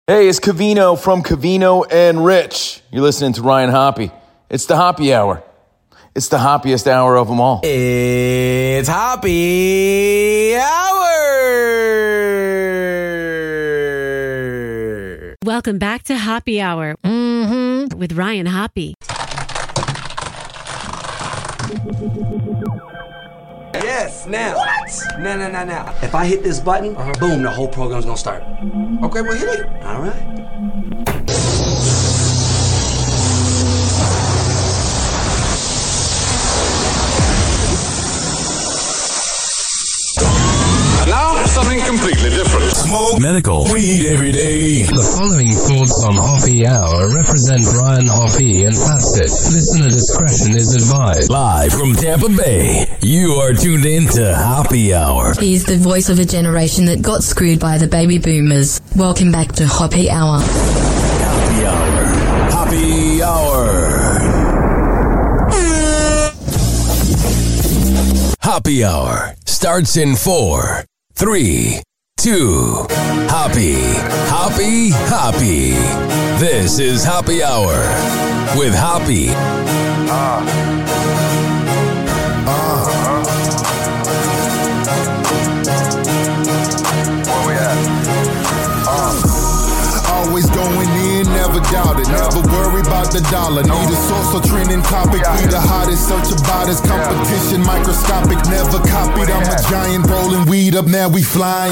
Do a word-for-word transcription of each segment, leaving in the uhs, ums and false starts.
Hey, it's Covino from Covino and Rich. You're listening to Ryan Hoppy. It's the Hoppy Hour. It's the hoppiest hour of them all. It's Hoppy Hour! Welcome back to Hoppy Hour mm-hmm. with Ryan Hoppy. Yes, now. What? No, no, no, no. If I hit this button, uh-huh. boom, the whole program's gonna start. Okay, well, hit it. All right. Now, something completely different. Smoke medical weed every day. The following thoughts on Hoppy Hour represent Ryan Hoppy and Facet. Listener discretion is advised. Live from Tampa Bay, you are tuned in to Hoppy Hour. He's the voice of a generation that got screwed by the baby boomers. Welcome back to Hoppy Hour. Hoppy Hour. Hoppy Hour. Hoppy Hour starts in four, three, two. Hoppy, Hoppy, Hoppy. This is Hoppy Hour with Hoppy. Ah. Ah. Where we at? Ah. Always going in, never doubt it. Never worry about the dollar. Need a source or trending topic. Be the hottest, search about us. Competition microscopic, never copied. I'm a giant rolling weed up, now we flying.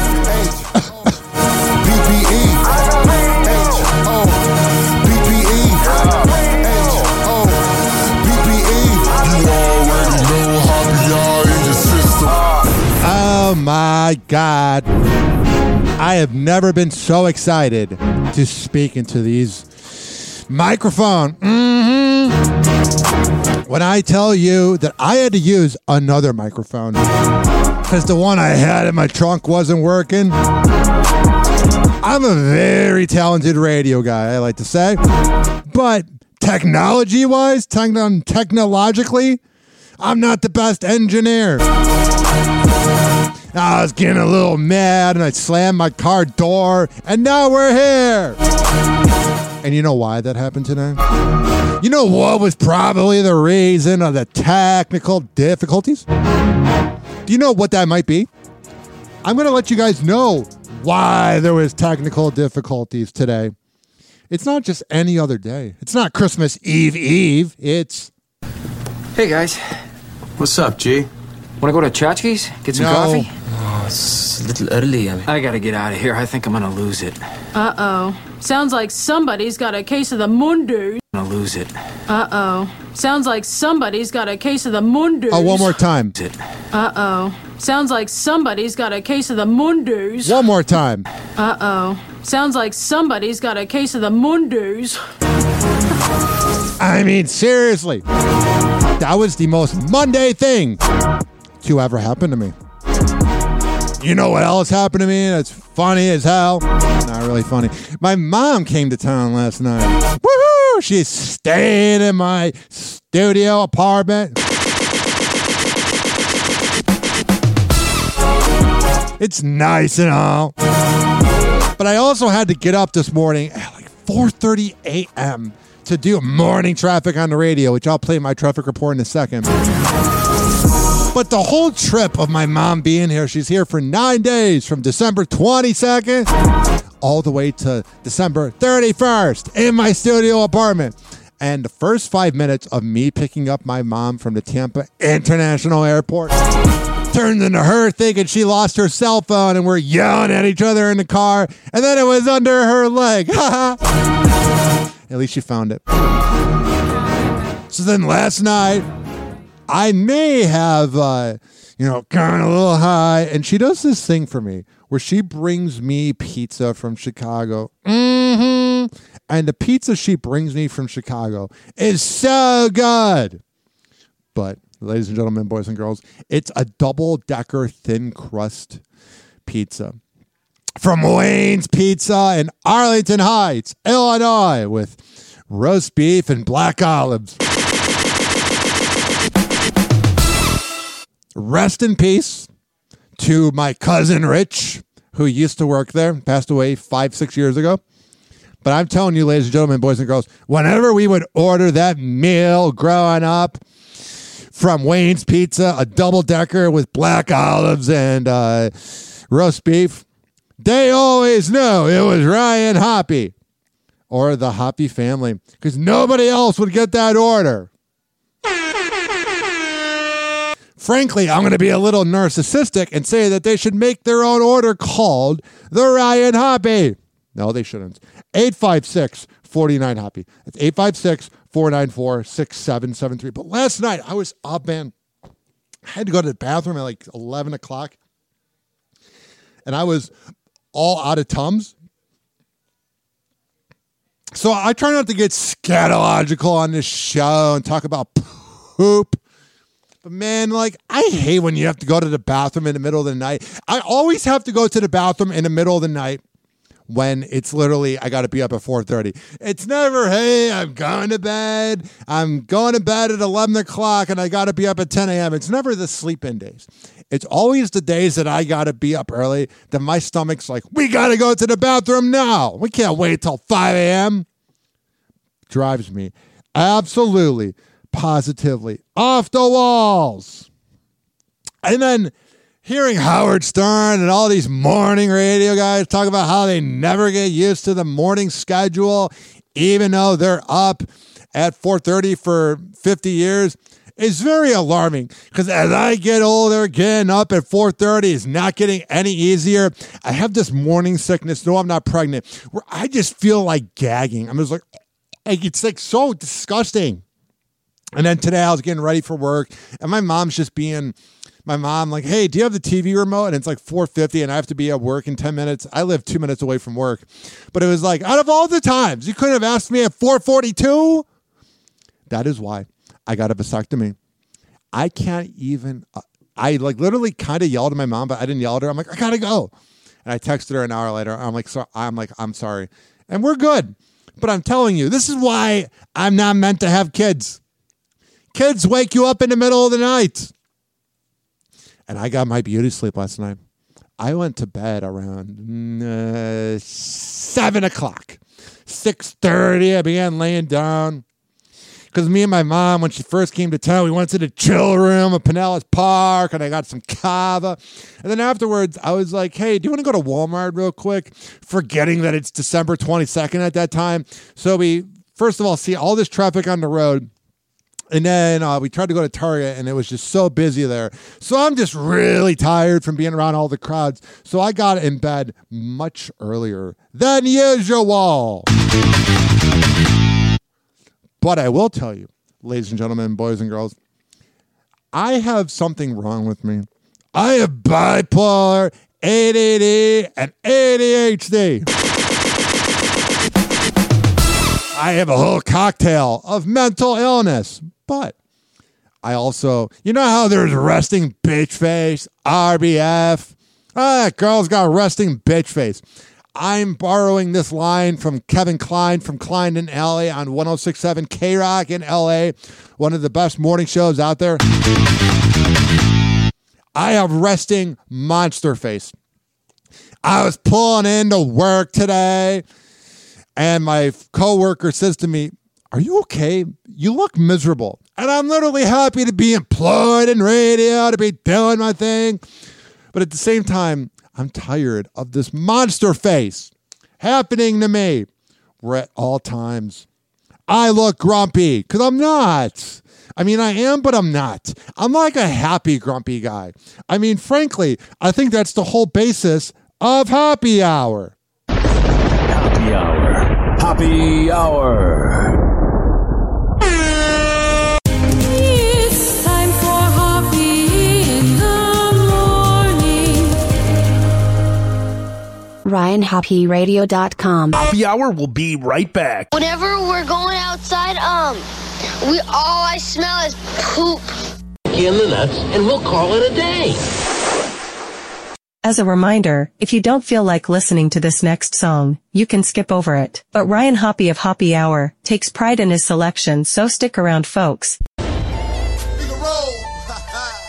P P E. H O P P E. H O P P E. You already know Hoppy Hour in your system. Oh my God. I have never been so excited to speak into these microphone. Mm-hmm. When I tell you that I had to use another microphone because the one I had in my trunk wasn't working. I'm a very talented radio guy, I like to say. But technology-wise, techn- technologically, I'm not the best engineer. I was getting a little mad and I slammed my car door and now we're here. And you know why that happened today? You know what was probably the reason of the technical difficulties? Do you know what that might be? I'm going to let you guys know why there was technical difficulties today. It's not just any other day. It's not Christmas Eve Eve. It's... Hey, guys. What's up, G? Want to go to Chachki's? Get some No. coffee? Oh, it's a little early. I mean. I gotta get out of here. I think I'm gonna lose it. Uh-oh. Sounds like somebody's got a case of the mundu. I'm gonna lose it. Uh-oh. Sounds like somebody's got a case of the mundu. Oh, one more time. Uh-oh. Sounds like somebody's got a case of the mundus. One more time. Uh-oh. Sounds like somebody's got a case of the mundus. I mean, seriously. That was the most Monday thing to ever happen to me. You know what else happened to me that's funny as hell? Not really funny. My mom came to town last night. Woohoo! She's staying in my studio apartment. It's nice and all. But I also had to get up this morning at like four thirty a.m. to do morning traffic on the radio, which I'll play my traffic report in a second. But the whole trip of my mom being here, she's here for nine days from December twenty-second all the way to December thirty-first in my studio apartment. And the first five minutes of me picking up my mom from the Tampa International Airport turned into her thinking she lost her cell phone and we're yelling at each other in the car. And then it was under her leg. At least she found it. So then last night, I may have, uh, you know, gone a little high. And she does this thing for me where she brings me pizza from Chicago. Mm-hmm. And the pizza she brings me from Chicago is so good. But, ladies and gentlemen, boys and girls, it's a double-decker thin crust pizza from Wayne's Pizza in Arlington Heights, Illinois, with roast beef and black olives. Rest in peace to my cousin Rich who used to work there, passed away five, six years ago. But I'm telling you, ladies and gentlemen, boys and girls, whenever we would order that meal growing up from Wayne's Pizza, a double-decker with black olives and uh, roast beef, they always knew it was Ryan Hoppy or the Hoppy family because nobody else would get that order. Frankly, I'm going to be a little narcissistic and say that they should make their own order called the Ryan Hoppy. No, they shouldn't. eight five six, four nine, Hoppy. That's eight five six, four nine four, six seven seven three. But last night, I was up, man. I had to go to the bathroom at like eleven o'clock. And I was all out of Tums. So I try not to get scatological on this show and talk about poop. But man, like, I hate when you have to go to the bathroom in the middle of the night. I always have to go to the bathroom in the middle of the night when it's literally, I got to be up at four thirty. It's never, hey, I'm going to bed. I'm going to bed at eleven o'clock and I got to be up at ten a.m. It's never the sleep-in days. It's always the days that I got to be up early that my stomach's like, we got to go to the bathroom now. We can't wait till five a.m. Drives me absolutely, positively off the walls. And then hearing Howard Stern and all these morning radio guys talk about how they never get used to the morning schedule, even though they're up at four thirty for fifty years, is very alarming. Because as I get older, getting up at four thirty is not getting any easier. I have this morning sickness. No, I'm not pregnant. Where I just feel like gagging. I'm just like, it's like so disgusting. And then today I was getting ready for work, and my mom's just being... My mom, like, hey, do you have the T V remote? And it's like four fifty and I have to be at work in ten minutes. I live two minutes away from work. But it was like, out of all the times, you couldn't have asked me at four forty-two? That is why I got a vasectomy. I can't even, uh, I like literally kind of yelled at my mom, but I didn't yell at her. I'm like, I got to go. And I texted her an hour later. I'm like, so, I'm like, I'm sorry. And we're good. But I'm telling you, this is why I'm not meant to have kids. Kids wake you up in the middle of the night. And I got my beauty sleep last night. I went to bed around uh, seven o'clock. six thirty, I began laying down. Because me and my mom, when she first came to town, we went to the chill room at Pinellas Park, and I got some kava. And then afterwards, I was like, hey, do you want to go to Walmart real quick? Forgetting that it's December twenty-second at that time. So we, first of all, see all this traffic on the road. And then uh, we tried to go to Target, and it was just so busy there. So I'm just really tired from being around all the crowds. So I got in bed much earlier than usual. But I will tell you, ladies and gentlemen, boys and girls, I have something wrong with me. I have bipolar, A D D, and A D H D. I have a whole cocktail of mental illness. But I also, you know how there's resting bitch face, R B F? Ah, that girl's got resting bitch face. I'm borrowing this line from Kevin Klein from Klein in L A on one oh six point seven K-Rock in L A, one of the best morning shows out there. I have resting monster face. I was pulling into work today, and my coworker says to me, are you okay? You look miserable. And I'm literally happy to be employed in radio, to be doing my thing. But at the same time, I'm tired of this monster face happening to me. We're at all times. I look grumpy because I'm not. I mean, I am, but I'm not. I'm like a happy, grumpy guy. I mean, frankly, I think that's the whole basis of Happy Hour. Happy Hour. Happy Hour. It's time for Hoppy in the morning. Ryan Hoppy Radio dot com. Happy Hour will be right back. Whenever we're going outside, um, we all I smell is poop. In the nuts, and we'll call it a day. As a reminder, if you don't feel like listening to this next song, you can skip over it. But Ryan Hoppy of Hoppy Hour takes pride in his selection, so stick around, folks.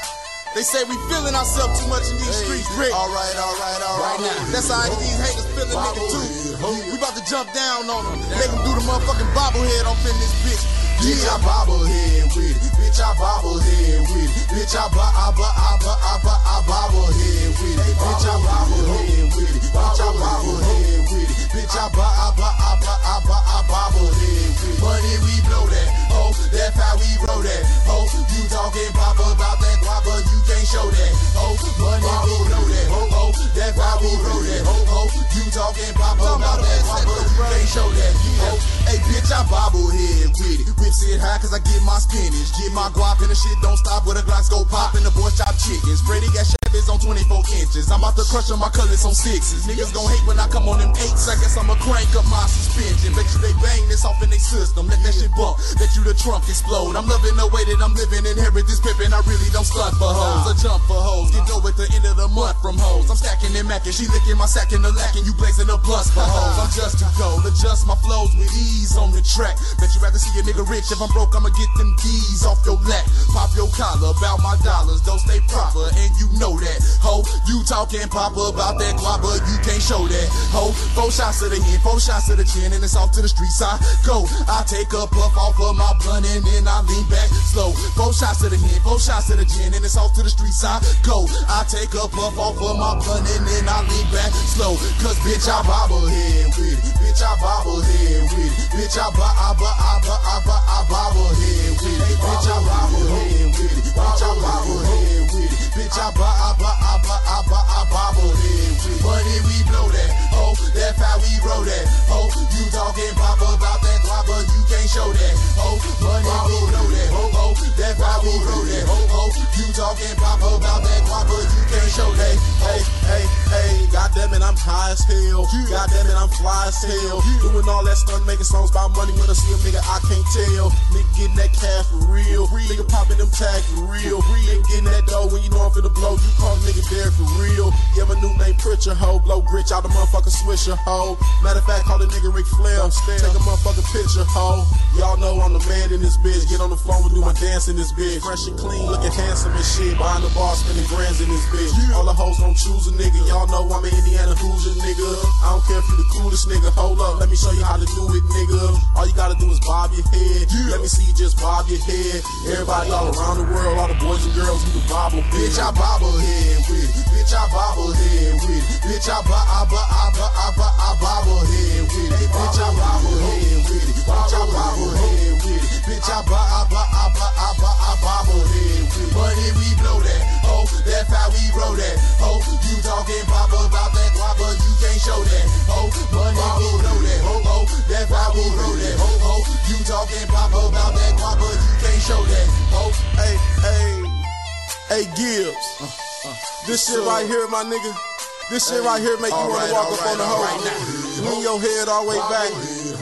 They say we feeling ourselves too much in these hey, streets, Rick. All right, all right, all right. Now. That's how these haters feeling nigga too. We about to jump down on them. Make them do the motherfucking bobblehead off in this bitch. Bitch, I bobblehead with it. Bitch, I bobblehead with it. Bitch, I bo- I bo- I bo- I bo- I bobblehead with it. Bitch, I bobblehead with it. Bitch, I bobblehead with it. Bitch, I bo- I bo- I bo- I bo- I bobblehead with it. Money we blow that, ho. That's how we roll that, ho. You talking pop about that guap, but you can't show that, ho. Money we blow that, ho, ho. That's how we roll that, ho, ho. You talking pop about that guap, but you can't show that, ho. Hey, bitch, I bobblehead with it. Whips it high cause I get my spinach. Get my guap and the shit don't stop with a glass go pop and the boys chop chickens. Brady got Chevys on twenty-four inches. I'm about to crush on my colors on sixes. Niggas gon' hate when I come on them eights. I guess I'ma crank up my suspension. Bet you they bang this off in they system. Let that shit bump. Bet you the trunk explode. I'm loving the way that I'm living. Inherit this pimpin'. I really don't stunt for hoes. I jump for hoes. Get dough at the end of the month from hoes. I'm stacking and macking. She licking my sack in the lacking. You blazing the bus for hoes. I'm just too cold. Adjust my flows with ease on the track. Bet you rather see a nigga rich. If I'm broke, I'ma get them D's off your lap. Pop your collar about my dollars. Don't stay proper, and you know that. Ho, you talking papa about that guap, but you can't show that. Ho, four shots to the head, four shots to the chin, and it's off to the streets. I go. I take a puff off of my blunt, and then I lean back slow. Four shots to the head, four shots to the chin, and it's off to the streets. I go. I take a puff off of my blunt, and then I lean back slow. Cause bitch, I bobblehead with it. Bitch, I bobblehead with it. Bitch, I bo- I bo- I bo- I bo- I bobblehead with it. Bitch, I bobblehead with it. Bitch, I bobblehead with it. Bitch, I bo- I bo- I bo- I bo- I bobblehead with it. Money we blow that, ho. That's how we roll that, ho. You talking pop about that guap, but you can't show that, ho. Money we blow that, ho, ho. That's how we roll that, ho, ho. You talking pop about that guap, but you can't show that, hey, hey, hey. Goddamn it, I'm high as hell. Goddamn it, I'm fly as hell. Doing all that stuff, making songs about money. When I see a nigga, I can't tell. Nigga getting that cash for real. Nigga popping them tags for real. Nigga getting that dough when you know I'm finna blow. You call nigga there for real. Yeah, my new name Pritchard, ho. Blow gritch out the motherfucker Swisher, ho. Matter of fact, call the nigga Ric Flair. Take a motherfucking picture, ho. Y'all know I'm the man in this bitch. Get on the phone and do my dance in this bitch. Fresh and clean, looking handsome and shit. Behind the bar, spending grands in this bitch. All the hoes gon' choose a nigga. Y'all know I'm an Indiana Hoosier, nigga. I don't care if you the coolest nigga. Hold up, let me show you how to do it, nigga. All you gotta do is bob your head. Let me see you just bob your head. Everybody all around the world, all the boys and girls who the bobble. Bitch, I bobblehead with it. Bitch, I bobblehead with it. Bitch, I bo- I bo- I bo- I bo- I bobblehead with it. Bitch, I bobblehead with it. Bitch, I bobblehead with it. Bitch, I bo- I bo- I bo- I bo- I bobblehead with it. Money we blow that, ho. That's how we roll that, ho. You talking pop about that guap, but you can't show that, ho. Money we blow that, ho, ho. That's how we roll that, ho, ho. You talking pop about that guap, but you can't show that, ho. Hey, hey, hey, Gibbs. Uh, uh, this shit right here, my nigga. This shit right here make you wanna right, walk up right, on the all hoe. right, Lean your head all the way back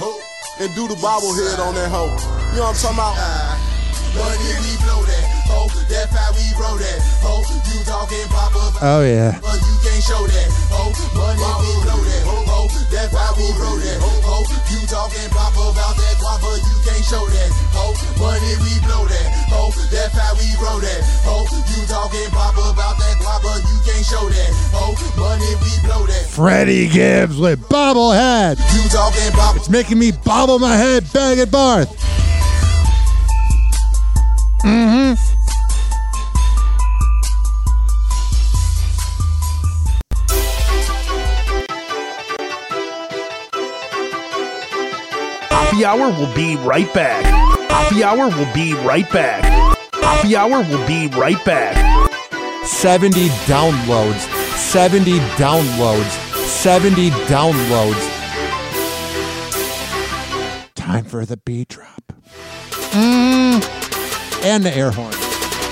and do the bobblehead on that hoe. You know what I'm talking about? Money we blow that, ho. That's how we roll that, ho. You talking pop about Oh, yeah. but you can't show that, ho. Money we blow that, ho, ho. That's how we roll that, ho, ho. You talking pop about that guap, but you can't show that, ho. Money we blow that, ho. That's how we roll that, ho. You talking pop about that guap, but you can't show that, ho. Money we blow that. Freddie Gibbs with Bobblehead. You talking pop. It's making me bobble my head back at Barth. Mm-hmm. Happy Hour will be right back. Happy Hour will be right back. Happy Hour will be right back. seventy downloads. seventy downloads. seventy downloads. Time for the beat drop. Mm. And the air horn.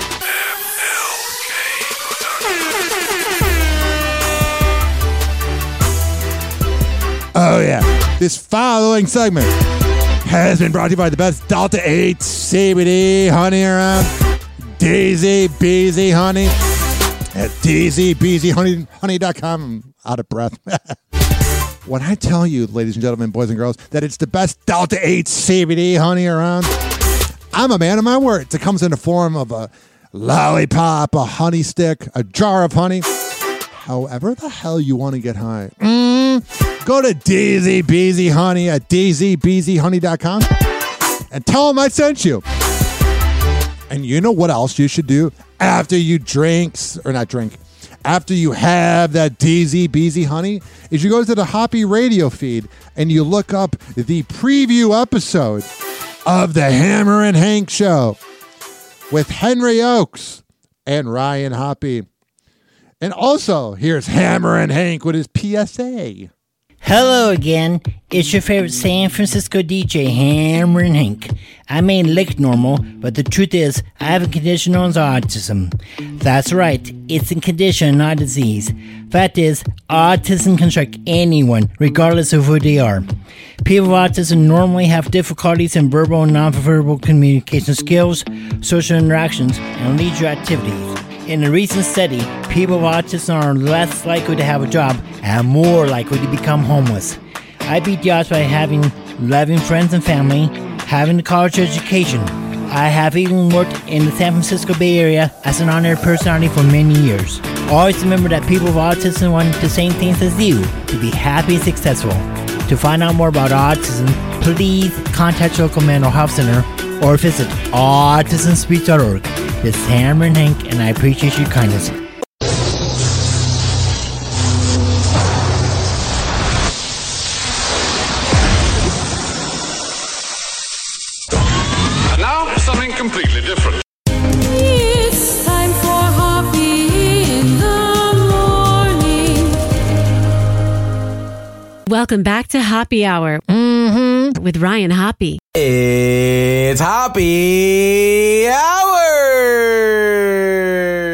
Oh, yeah. This following segment has been brought to you by the best Delta eight C B D honey around. Daisy Beezy Honey at daisy beezy honey dot com. I'm out of breath. When I tell you, ladies and gentlemen, boys and girls, that it's the best Delta eight C B D honey around, I'm a man of my words. It comes in the form of a lollipop, a honey stick, a jar of honey. However the hell you want to get high. Mm, go to D Z Beezy Honey at d z beezy honey dot com and tell them I sent you. And you know what else you should do after you drink, or not drink, after you have that D Z Beezy Honey, is you go to the Hoppy Radio feed and you look up the preview episode of the Hammer and Hank Show with Henry Oakes and Ryan Hoppy. And also, here's Hammer and Hank with his P S A. Hello again. It's your favorite San Francisco D J, Hammer and Hank. I may look normal, but the truth is, I have a condition known as autism. That's right, it's a condition, not a disease. Fact is, autism can strike anyone, regardless of who they are. People with autism normally have difficulties in verbal and non-verbal communication skills, social interactions, and leisure activities. In a recent study, people with autism are less likely to have a job and more likely to become homeless. I beat the odds by having loving friends and family, having a college education. I have even worked in the San Francisco Bay Area as an honorary personality for many years. Always remember that people with autism want the same things as you, to be happy and successful. To find out more about autism, please contact your local mental health center or visit autism speech dot org. This is Hammer and Hank, and I appreciate your kindness. And now, something completely different. It's time for Hoppy in the morning. Welcome back to Hoppy Hour mm-hmm, with Ryan Hoppy. It's Hoppy Hour!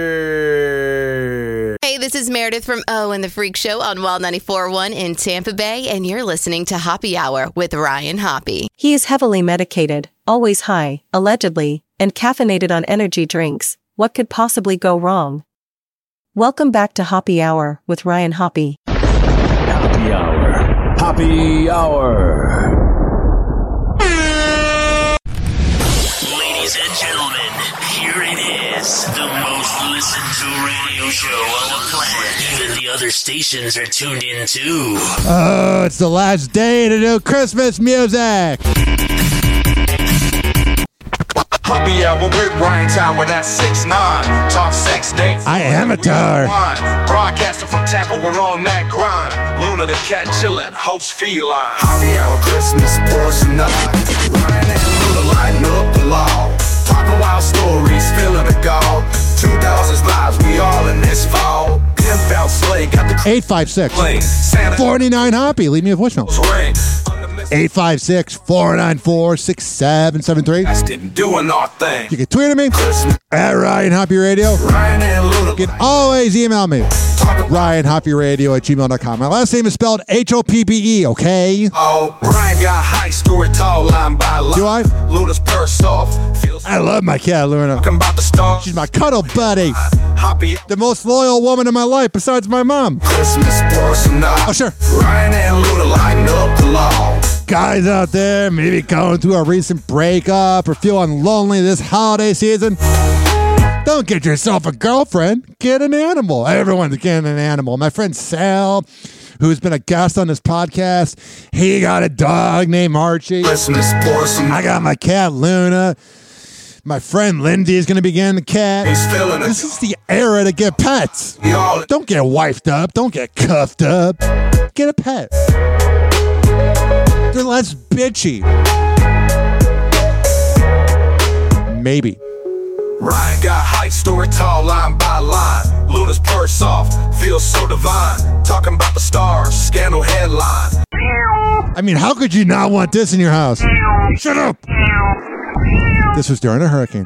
Hey, this is Meredith from O and the Freak Show on Wild ninety-four point one in Tampa Bay, and you're listening to Hoppy Hour with Ryan Hoppy. He is heavily medicated, always high, allegedly, and caffeinated on energy drinks. What could possibly go wrong? Welcome back to Hoppy Hour with Ryan Hoppy. Hoppy Hour. Hoppy Hour. Ladies and gentlemen, here it is, the most listened to radio show on the planet. Even the other stations are tuned in too. Oh, it's the last day to do Christmas music. Hoppy Hour with Ryan Tower, that's six nine. Talk sex dates. I am a tar. Broadcasting from Tampa, we're on that grind. Luna the cat chillin', host feline. Hoppy Hour Christmas portion up. Ryan and Luna lighting up the law. Talking wild stories, feeling the gold. Two thousands lives, we all in this fall. Pimp out slay, got the eight five six, four nine Hoppy. Leave me a voicemail. eight five six, four nine four, six seven seven three. Doing our thing. You can tweet at me at Ryan Hoppy Radio. Ryan and Luna. You can always email me. Ryan Hoppy Radio at gmail dot com. My last name is spelled H O P P E, okay? Oh, Ryan got high, story tall, line by line. Do I? Luna's purse off. Feels I love my cat, Luna. about the stars. She's my cuddle buddy. Hoppy. The most loyal woman in my life besides my mom. Christmas portion up. Oh, sure. Ryan and Luna lighting up the law. Guys out there maybe going through a recent breakup or feeling lonely this holiday season, don't get yourself a girlfriend. Get an animal. Everyone's getting an animal. My friend Sal, who's been a guest on this podcast, he got a dog named Archie. Christmas portion. I got my cat Luna. My friend Lindy is going to be getting a cat. He's feeling it. This is the era to get pets. Y'all. Don't get wifed up. Don't get cuffed up. Get a pet. They're less bitchy. Maybe. Ryan got height, story tall, line by line. Luna's purse off, feels so divine. Talking about the stars, scandal headline. I mean, how could you not want this in your house? Shut up! This was during a hurricane.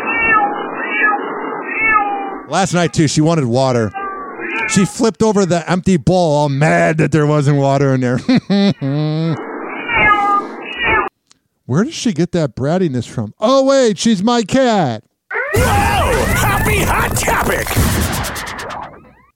Last night, too, she wanted water. She flipped over the empty bowl, all mad that there wasn't water in there. Where does she get that brattiness from? Oh, wait, she's my cat. Wow! Happy Hot Topic!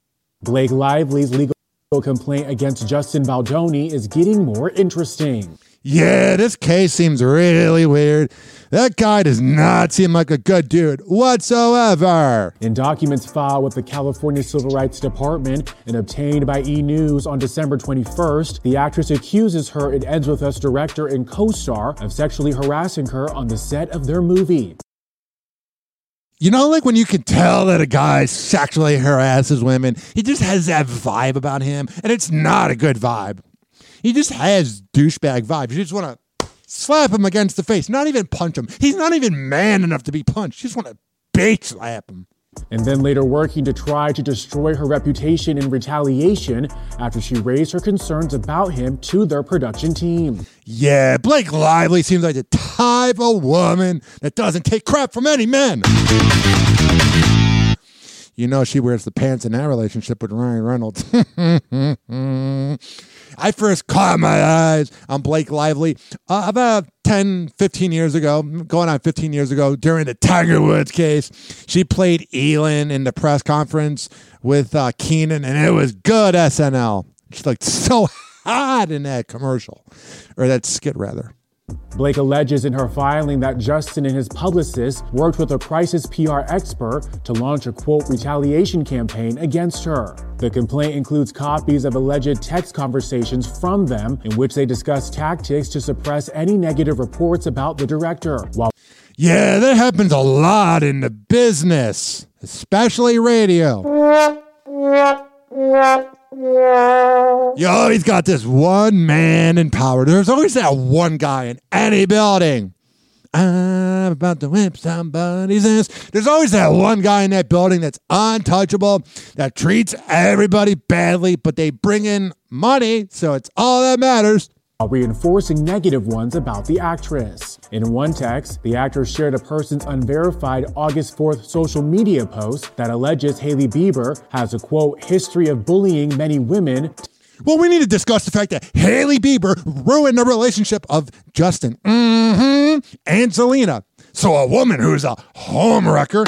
Blake Lively's legal complaint against Justin Baldoni is getting more interesting. Yeah, this case seems really weird. That guy does not seem like a good dude whatsoever. In documents filed with the California Civil Rights Department and obtained by E! News on December twenty-first, the actress accuses her It Ends With Us director and co-star of sexually harassing her on the set of their movie. You know, like when you can tell that a guy sexually harasses women, he just has that vibe about him, and it's not a good vibe. He just has douchebag vibes. You just want to slap him against the face, not even punch him. He's not even man enough to be punched. You just want to bitch slap him. And then later working to try to destroy her reputation in retaliation after she raised her concerns about him to their production team. Yeah, Blake Lively seems like the type of woman that doesn't take crap from any men. You know she wears the pants in that relationship with Ryan Reynolds. I first caught my eyes on Blake Lively uh, about ten, fifteen years ago, going on fifteen years ago, during the Tiger Woods case. She played Elin in the press conference with uh, Keenan, and it was good S N L. She looked so hot in that commercial, or that skit, rather. Blake alleges in her filing that Justin and his publicist worked with a crisis P R expert to launch a, quote, retaliation campaign against her. The complaint includes copies of alleged text conversations from them in which they discuss tactics to suppress any negative reports about the director. While yeah, that happens a lot in the business, especially radio. You always got this one man in power. There's always that one guy in any building. I'm about to whip somebody's ass. There's always that one guy in that building that's untouchable, that treats everybody badly, but they bring in money, so it's all that matters. While reinforcing negative ones about the actress. In one text, the actor shared a person's unverified August fourth social media post that alleges Hailey Bieber has a, quote, history of bullying many women. Well, we need to discuss the fact that Hailey Bieber ruined the relationship of Justin mm-hmm, and Selena. So a woman who's a homewrecker,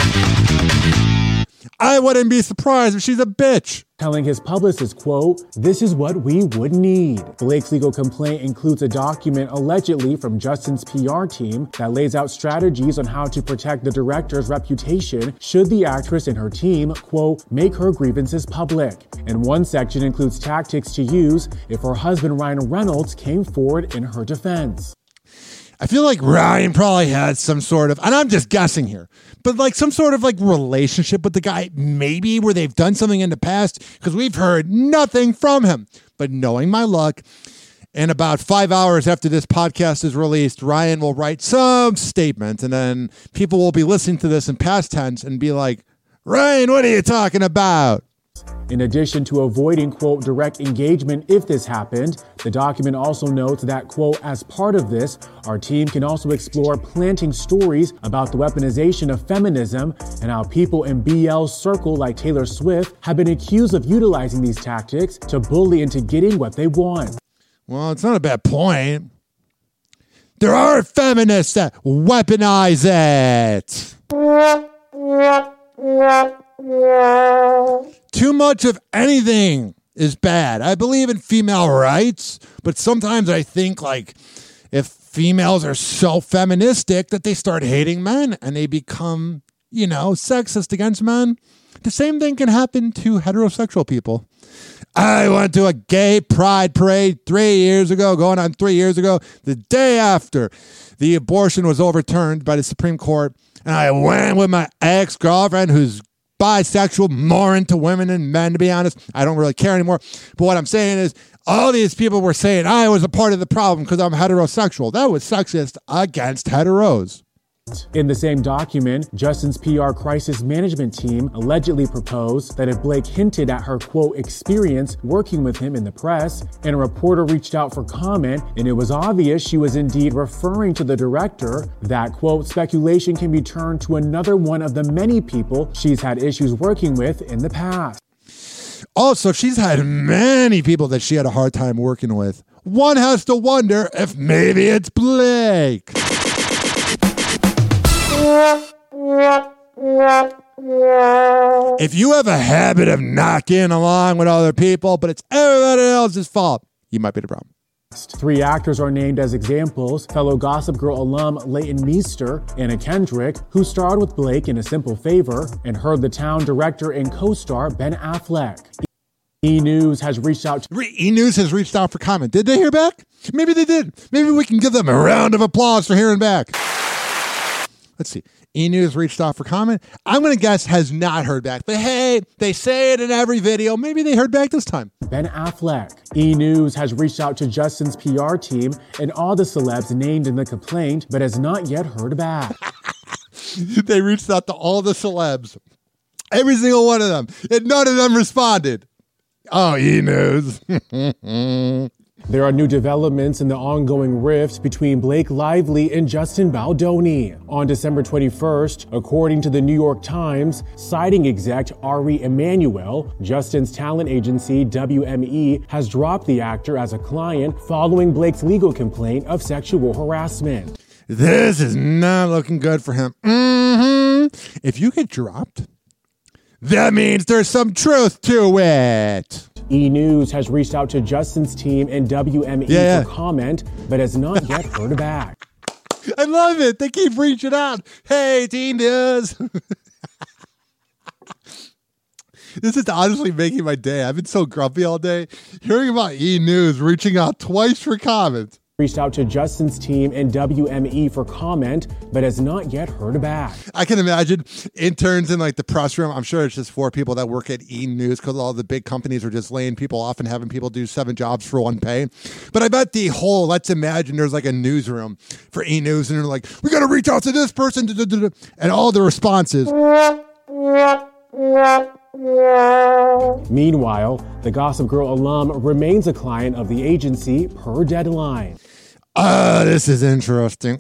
I wouldn't be surprised if she's a bitch. Telling his publicist, quote, this is what we would need. Blake's legal complaint includes a document allegedly from Justin's P R team that lays out strategies on how to protect the director's reputation should the actress and her team, quote, make her grievances public. And one section includes tactics to use if her husband Ryan Reynolds came forward in her defense. I feel like Ryan probably had some sort of, and I'm just guessing here, but like some sort of like relationship with the guy, maybe where they've done something in the past, because we've heard nothing from him. But knowing my luck, in about five hours after this podcast is released, Ryan will write some statement, and then people will be listening to this in past tense and be like, Ryan, what are you talking about? In addition to avoiding, quote, direct engagement if this happened, the document also notes that, quote, as part of this, our team can also explore planting stories about the weaponization of feminism and how people in B L's circle like Taylor Swift have been accused of utilizing these tactics to bully into getting what they want. Well, it's not a bad point. There are feminists that weaponize it. Too much of anything is bad. I believe in female rights, but sometimes I think like if females are so feministic that they start hating men and they become, you know, sexist against men, the same thing can happen to heterosexual people. I went to a gay pride parade three years ago, going on three years ago, the day after the abortion was overturned by the Supreme Court. And I went with my ex-girlfriend who's bisexual, more into women than men, to be honest. I don't really care anymore. But what I'm saying is, all these people were saying I was a part of the problem because I'm heterosexual. That was sexist against heteros. In the same document, Justin's P R crisis management team allegedly proposed that if Blake hinted at her, quote, experience working with him in the press, and a reporter reached out for comment, and it was obvious she was indeed referring to the director, that, quote, speculation can be turned to another one of the many people she's had issues working with in the past. Also, she's had many people that she had a hard time working with. One has to wonder if maybe it's Blake. If you have a habit of not getting along with other people, but it's everybody else's fault, you might be the problem. Three actors are named as examples: fellow Gossip Girl alum Leighton Meester, Anna Kendrick, who starred with Blake in A Simple Favor, and Heard the Town director and co-star Ben Affleck. E! News has reached out to... E! News has reached out for comment. Did they hear back? Maybe they did. Maybe we can give them a round of applause for hearing back. Let's see. E! News reached out for comment. I'm going to guess has not heard back. But hey, they say it in every video. Maybe they heard back this time. Ben Affleck. E! News has reached out to Justin's P R team and all the celebs named in the complaint, but has not yet heard back. They reached out to all the celebs. Every single one of them. And none of them responded. Oh, E! News. There are new developments in the ongoing rift between Blake Lively and Justin Baldoni. On December twenty-first, according to the New York Times, citing exec Ari Emanuel, Justin's talent agency W M E has dropped the actor as a client following Blake's legal complaint of sexual harassment. This is not looking good for him. Mm-hmm. If you get dropped, that means there's some truth to it. E! News has reached out to Justin's team and W M E yeah, yeah. for comment, but has not yet heard back. I love it. They keep reaching out. Hey, E! News. This is honestly making my day. I've been so grumpy all day. Hearing about E! News reaching out twice for comment. Reached out to Justin's team and W M E for comment, but has not yet heard back. I can imagine interns in like the press room. I'm sure it's just four people that work at E! News because all the big companies are just laying people off and having people do seven jobs for one pay. But I bet the whole, let's imagine there's like a newsroom for E! News and they're like, we got to reach out to this person. And all the responses. Meanwhile, the Gossip Girl alum remains a client of the agency per deadline. Ah, uh, this is interesting.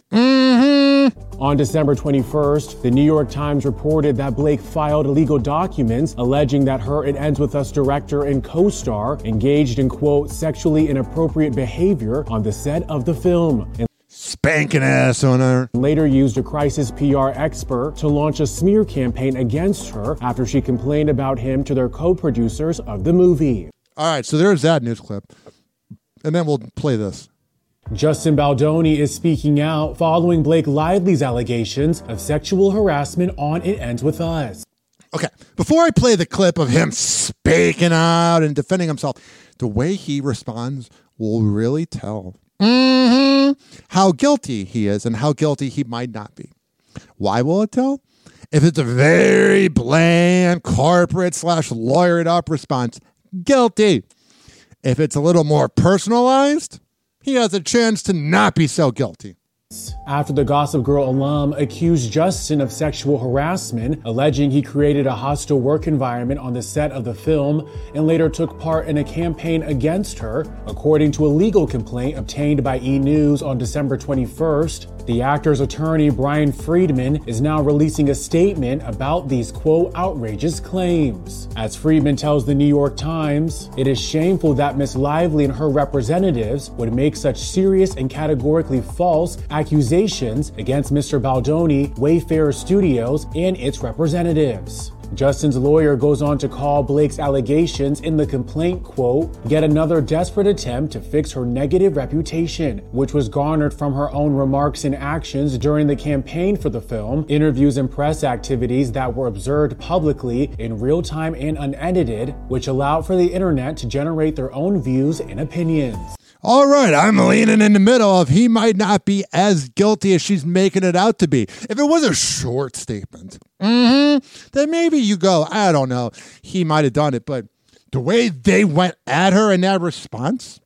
Mm-hmm. On December twenty-first, the New York Times reported that Blake filed legal documents alleging that her It Ends With Us director and co-star engaged in, quote, sexually inappropriate behavior on the set of the film. And spanking ass on her. Later used a crisis P R expert to launch a smear campaign against her after she complained about him to their co-producers of the movie. All right, so there's that news clip. And then we'll play this. Justin Baldoni is speaking out following Blake Lively's allegations of sexual harassment on It Ends With Us. Okay, before I play the clip of him speaking out and defending himself, the way he responds will really tell mm-hmm, how guilty he is and how guilty he might not be. Why will it tell? If it's a very bland, corporate slash lawyered up response, guilty. If it's a little more personalized, he has a chance to not be so guilty. After the Gossip Girl alum accused Justin of sexual harassment, alleging he created a hostile work environment on the set of the film and later took part in a campaign against her, according to a legal complaint obtained by E! News on December twenty-first, the actor's attorney, Brian Friedman, is now releasing a statement about these, quote, outrageous claims. As Friedman tells the New York Times, it is shameful that Miss Lively and her representatives would make such serious and categorically false accusations against Mister Baldoni, Wayfarer Studios, and its representatives. Justin's lawyer goes on to call Blake's allegations in the complaint, quote, yet another desperate attempt to fix her negative reputation, which was garnered from her own remarks and actions during the campaign for the film, interviews and press activities that were observed publicly in real time and unedited, which allowed for the internet to generate their own views and opinions. All right, I'm leaning in the middle of he might not be as guilty as she's making it out to be. If it was a short statement, mm-hmm, then maybe you go, I don't know, he might have done it. But the way they went at her in that response,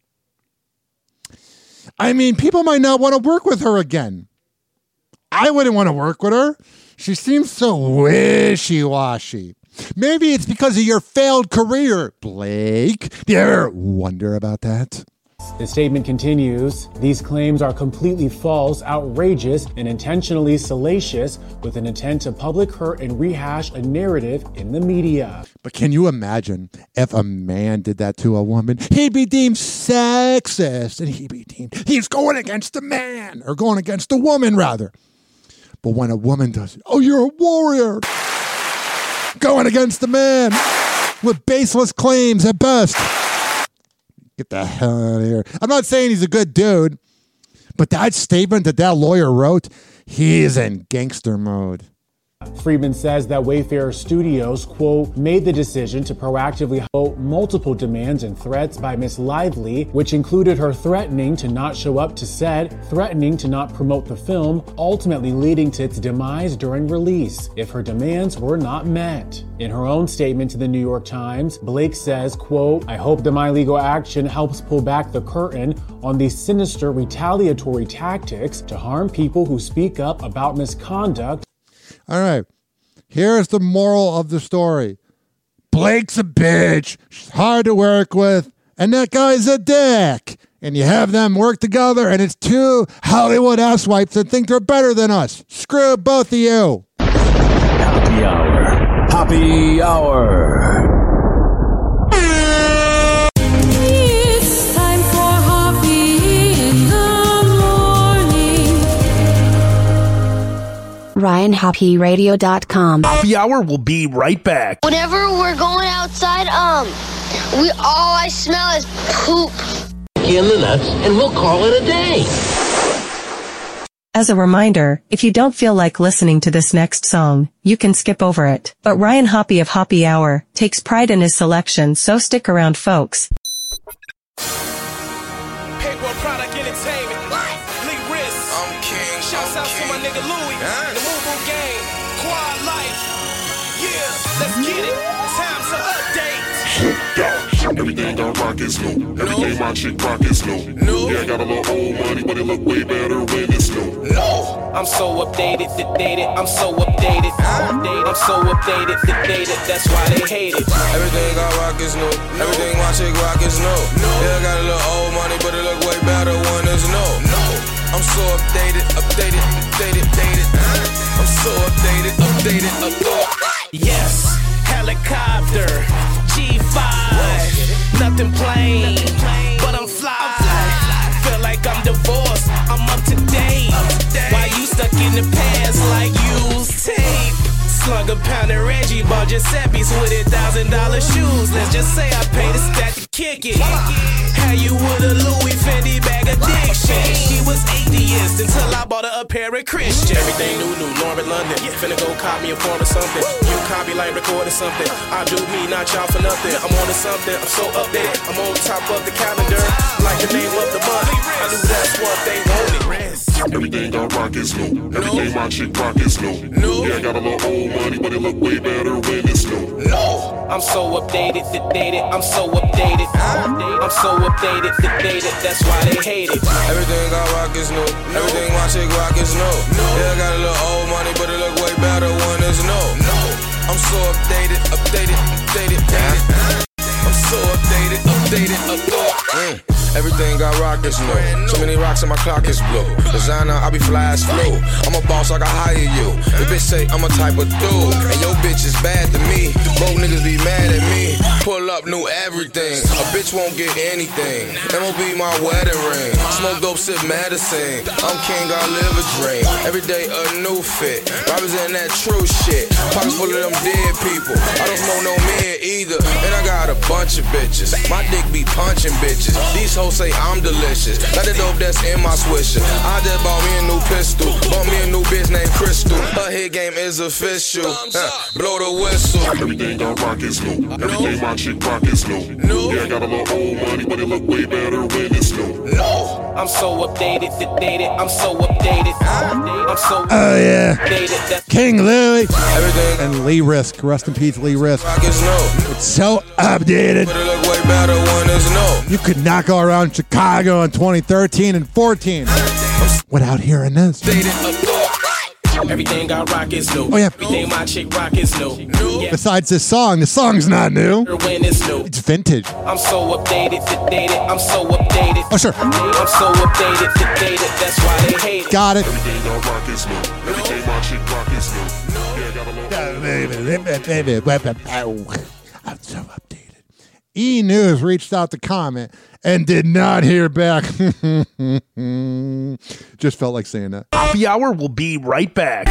I mean, people might not want to work with her again. I wouldn't want to work with her. She seems so wishy-washy. Maybe it's because of your failed career, Blake. Do you ever wonder about that? The statement continues, these claims are completely false, outrageous, and intentionally salacious with an intent to public hurt and rehash a narrative in the media. But can you imagine if a man did that to a woman? He'd be deemed sexist, and he'd be deemed he's going against the man, or going against the woman, rather. But when a woman does it, oh, you're a warrior, going against the man with baseless claims at best. Get the hell out of here. I'm not saying he's a good dude, but that statement that that lawyer wrote, he is in gangster mode. Friedman says that Wayfarer Studios, quote, made the decision to proactively halt multiple demands and threats by Miss Lively, which included her threatening to not show up to set, threatening to not promote the film, ultimately leading to its demise during release if her demands were not met. In her own statement to the New York Times, Blake says, quote, I hope that my legal action helps pull back the curtain on these sinister retaliatory tactics to harm people who speak up about misconduct. All right, here's the moral of the story. Blake's a bitch. She's hard to work with. And that guy's a dick. And you have them work together, and it's two Hollywood asswipes that think they're better than us. Screw both of you. Happy Hour. Happy Hour. It's time for Hoppy in the morning. Ryan Hoppy Radio dot com. Happy Hour will be right back. Whenever we're going outside, um, we all I smell is poop. In the nuts, and we'll call it a day. As a reminder, if you don't feel like listening to this next song, you can skip over it. But Ryan Hoppy of Hoppy Hour takes pride in his selection, so stick around, folks. Paper product entertainment. Lee Risk. I'm king. Shouts out to my nigga Louie. Huh? The Moo Moo Gang. Quad Life. Yeah, let's get it. Time to update. Everything I rock is new. Everything my chick rock is new. No. Yeah, I got a little old money, but it look way better when it's new. No. I'm so updated, dated. I'm so updated. Updated. I'm so updated, dated. That's why they hate it. Everything I rock is new. No. Everything my chick rock is new. No. Yeah, I got a little old money, but it look way better when it's new. No. I'm so updated, updated, updated, dated. I'm so updated, updated, updated. Yes, helicopter, G five, nothing plain, but I'm fly. Feel like I'm divorced, I'm up to date. Why you stuck in the past like used tape? Slung a pound of Reggie, bought Giuseppe's with a thousand dollar shoes. Let's just say I paid a stat to kick it. How you with a Louis Fendi bag of dick shit? She was atheist until I bought her a pair of Christian. Everything new, new, Norman London. Finna go cop me a form or something. You copy like recording something. I do me, not y'all for nothing. I'm on to something, I'm so updated. I'm on top of the calendar, like the name of the month. I knew that's what they wanted. Everything I rock is new. Everything my chick rock is new. No. Yeah, I got a little old money, but it look way better when it's new. No. I'm so updated, dated. I'm so updated. I'm so updated, dated. That's why they hate it. Everything I rock is new. Everything my chick rock is new. Yeah, I got a little old money, but it look way better when it's new. I'm so updated, updated, updated, updated. I'm so updated, updated, updated. Mm. Everything I rock is new. Too many rocks and my clock is blue. Designer, I be fly as flu. I'm a boss, I can hire you. The bitch say I'm a type of dude, and your bitch is bad to me. Broke niggas be mad at me. Pull up, new everything. A bitch won't get anything. M O B my wedding ring. Smoke dope, sip medicine. I'm king, I live a dream. Every day a new fit. Robbers in that true shit. Pockets full of them dead people. I don't smoke no men either. And I got a bunch of bitches. My dick be punching bitches. These hoes say I'm delicious. Got the dope that's in my swisher. I just bought me a new pistol. Bought me a new bitch named Crystal. Her hit game is official. Uh, blow the whistle. Everything I rock is new. Everything my chick rock is new. Yeah, I got a little old money, but it look way better when it's new. No. I'm so updated, dated. I'm so updated. I'm so Oh, yeah. updated. King Louie. Everything. And Lee Risk. Rest in peace, Lee Risk. Rock is new. It's so updated. But it look way better when it's new. You could not go around Chicago in twenty thirteen and fourteen without hearing this. Everything I rock is new. Oh, yeah. Everything my chick rock is new. Yeah. Besides this song, the song's not new. When it's new. It's vintage. I'm so updated, dated. I'm so updated. Oh, sure. I'm so updated, dated. That's why they hate it. Got it. Everything I rock is new. Everything my chick rock is new. Yeah, I got a little I'm so updated. E! News reached out to comment and did not hear back. Just felt like saying that. Happy Hour will be right back.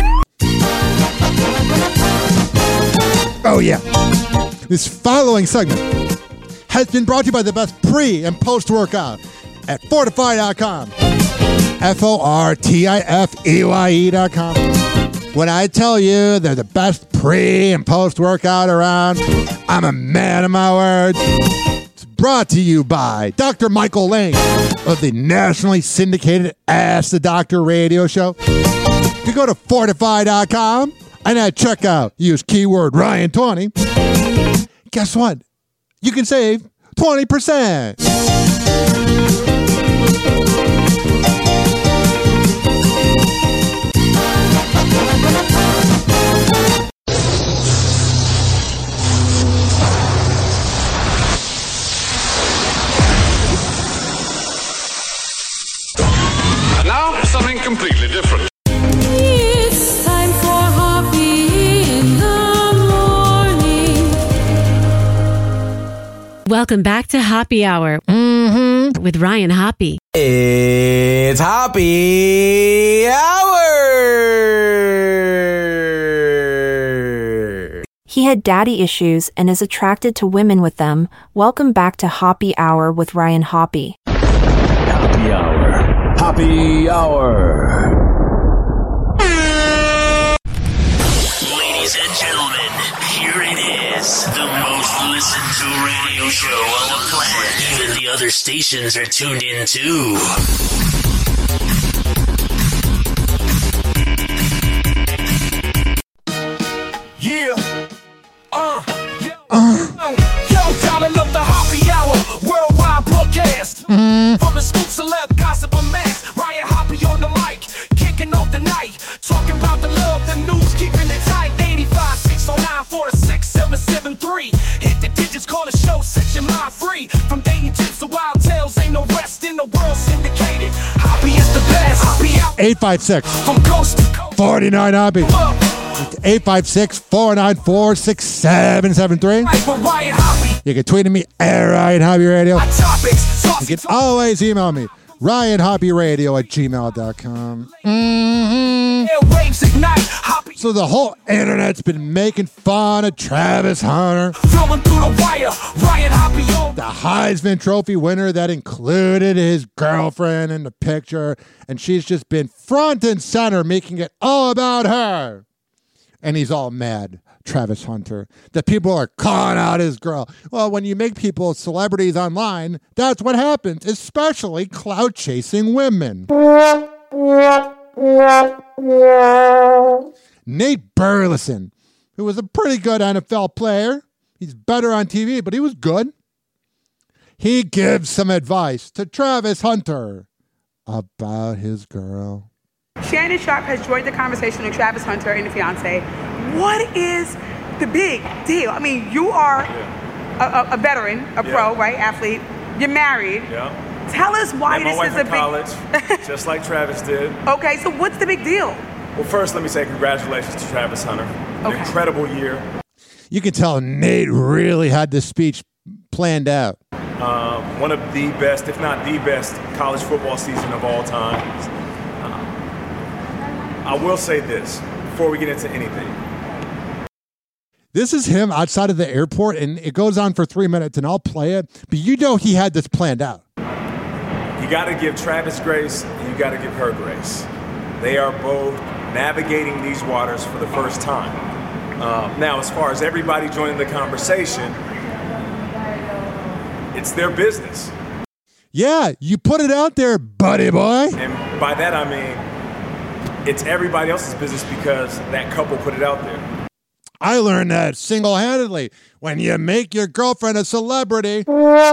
Oh, yeah. This following segment has been brought to you by the best pre- and post-workout at Fortify dot com. F O R T I F E Y E dot com. When I tell you they're the best pre- and post-workout around, I'm a man of my words. It's brought to you by Doctor Michael Lane of the nationally syndicated Ask the Doctor radio show. If you go to Fortify dot com and at checkout, use keyword Ryan twenty, guess what? You can save twenty percent. And now, something completely different. It's time for Hoppy in the morning. Welcome back to Hoppy Hour mm-hmm, with Ryan Hoppy. It's Hoppy Hour! He had daddy issues and is attracted to women with them. Welcome back to Hoppy Hour with Ryan Hoppy. Hoppy Hour. Hoppy Hour. Ladies and gentlemen, here it is. The most listened to radio show on the planet. Even the other stations are tuned in too. Yeah. Uh. Uh. Yo, darling, love the Hoppy Hour. Worldwide broadcast. Mm. From the scoop, celeb, gossip, and mass. Ryan Hoppy on the mic. Kicking off the night. Talking about the love, the news, keeping it tight. eighty-five, six oh nine, four six, seven seven three. Hit the digits, call the show, set your mind free. From dating tips to wild tales, ain't no rest in the world syndicated. Hoppy is the best. Hoppy Hour. eight five six, From coast to coast. forty-nine Hoppy. eight five six, four nine four, six seven seven three. Right with Ryan Hoppy. You can tweet at me at Ryan Hoppy Radio. Hot topics. You can always email me, Ryan Hoppy Radio at gmail dot com. Mm-hmm. Airwaves ignite. Hoppy. So the whole internet's been making fun of Travis Hunter, Flowing through the wire. Ryan Hoppy on. the Heisman Trophy winner that included his girlfriend in the picture, and she's just been front and center making it all about her. And he's all mad, Travis Hunter, that people are calling out his girl. Well, when you make people celebrities online, that's what happens, especially clout-chasing women. Nate Burleson, who was a pretty good N F L player. He's better on T V, but he was good. He gives some advice to Travis Hunter about his girl. Shannon Sharp has joined the conversation with Travis Hunter and the fiance. What is the big deal? I mean, you are a, a, a veteran, a Yeah. pro, right, athlete. You're married. Yeah. Tell us why Met my this wife is a in big. college, just like Travis did. Okay, so what's the big deal? Well, first, let me say congratulations to Travis Hunter. An Okay. incredible year. You can tell Nate really had this speech planned out. Uh, one of the best, if not the best, college football season of all time. Uh, I will say this before we get into anything. This is him outside of the airport, and it goes on for three minutes, and I'll play it. But you know he had this planned out. You got to give Travis grace, and you got to give her grace. They are both navigating these waters for the first time. Uh, now, as far as everybody joining the conversation, it's their business. Yeah, you put it out there, buddy boy. And by that, I mean, it's everybody else's business because that couple put it out there. I learned that single-handedly. When you make your girlfriend a celebrity.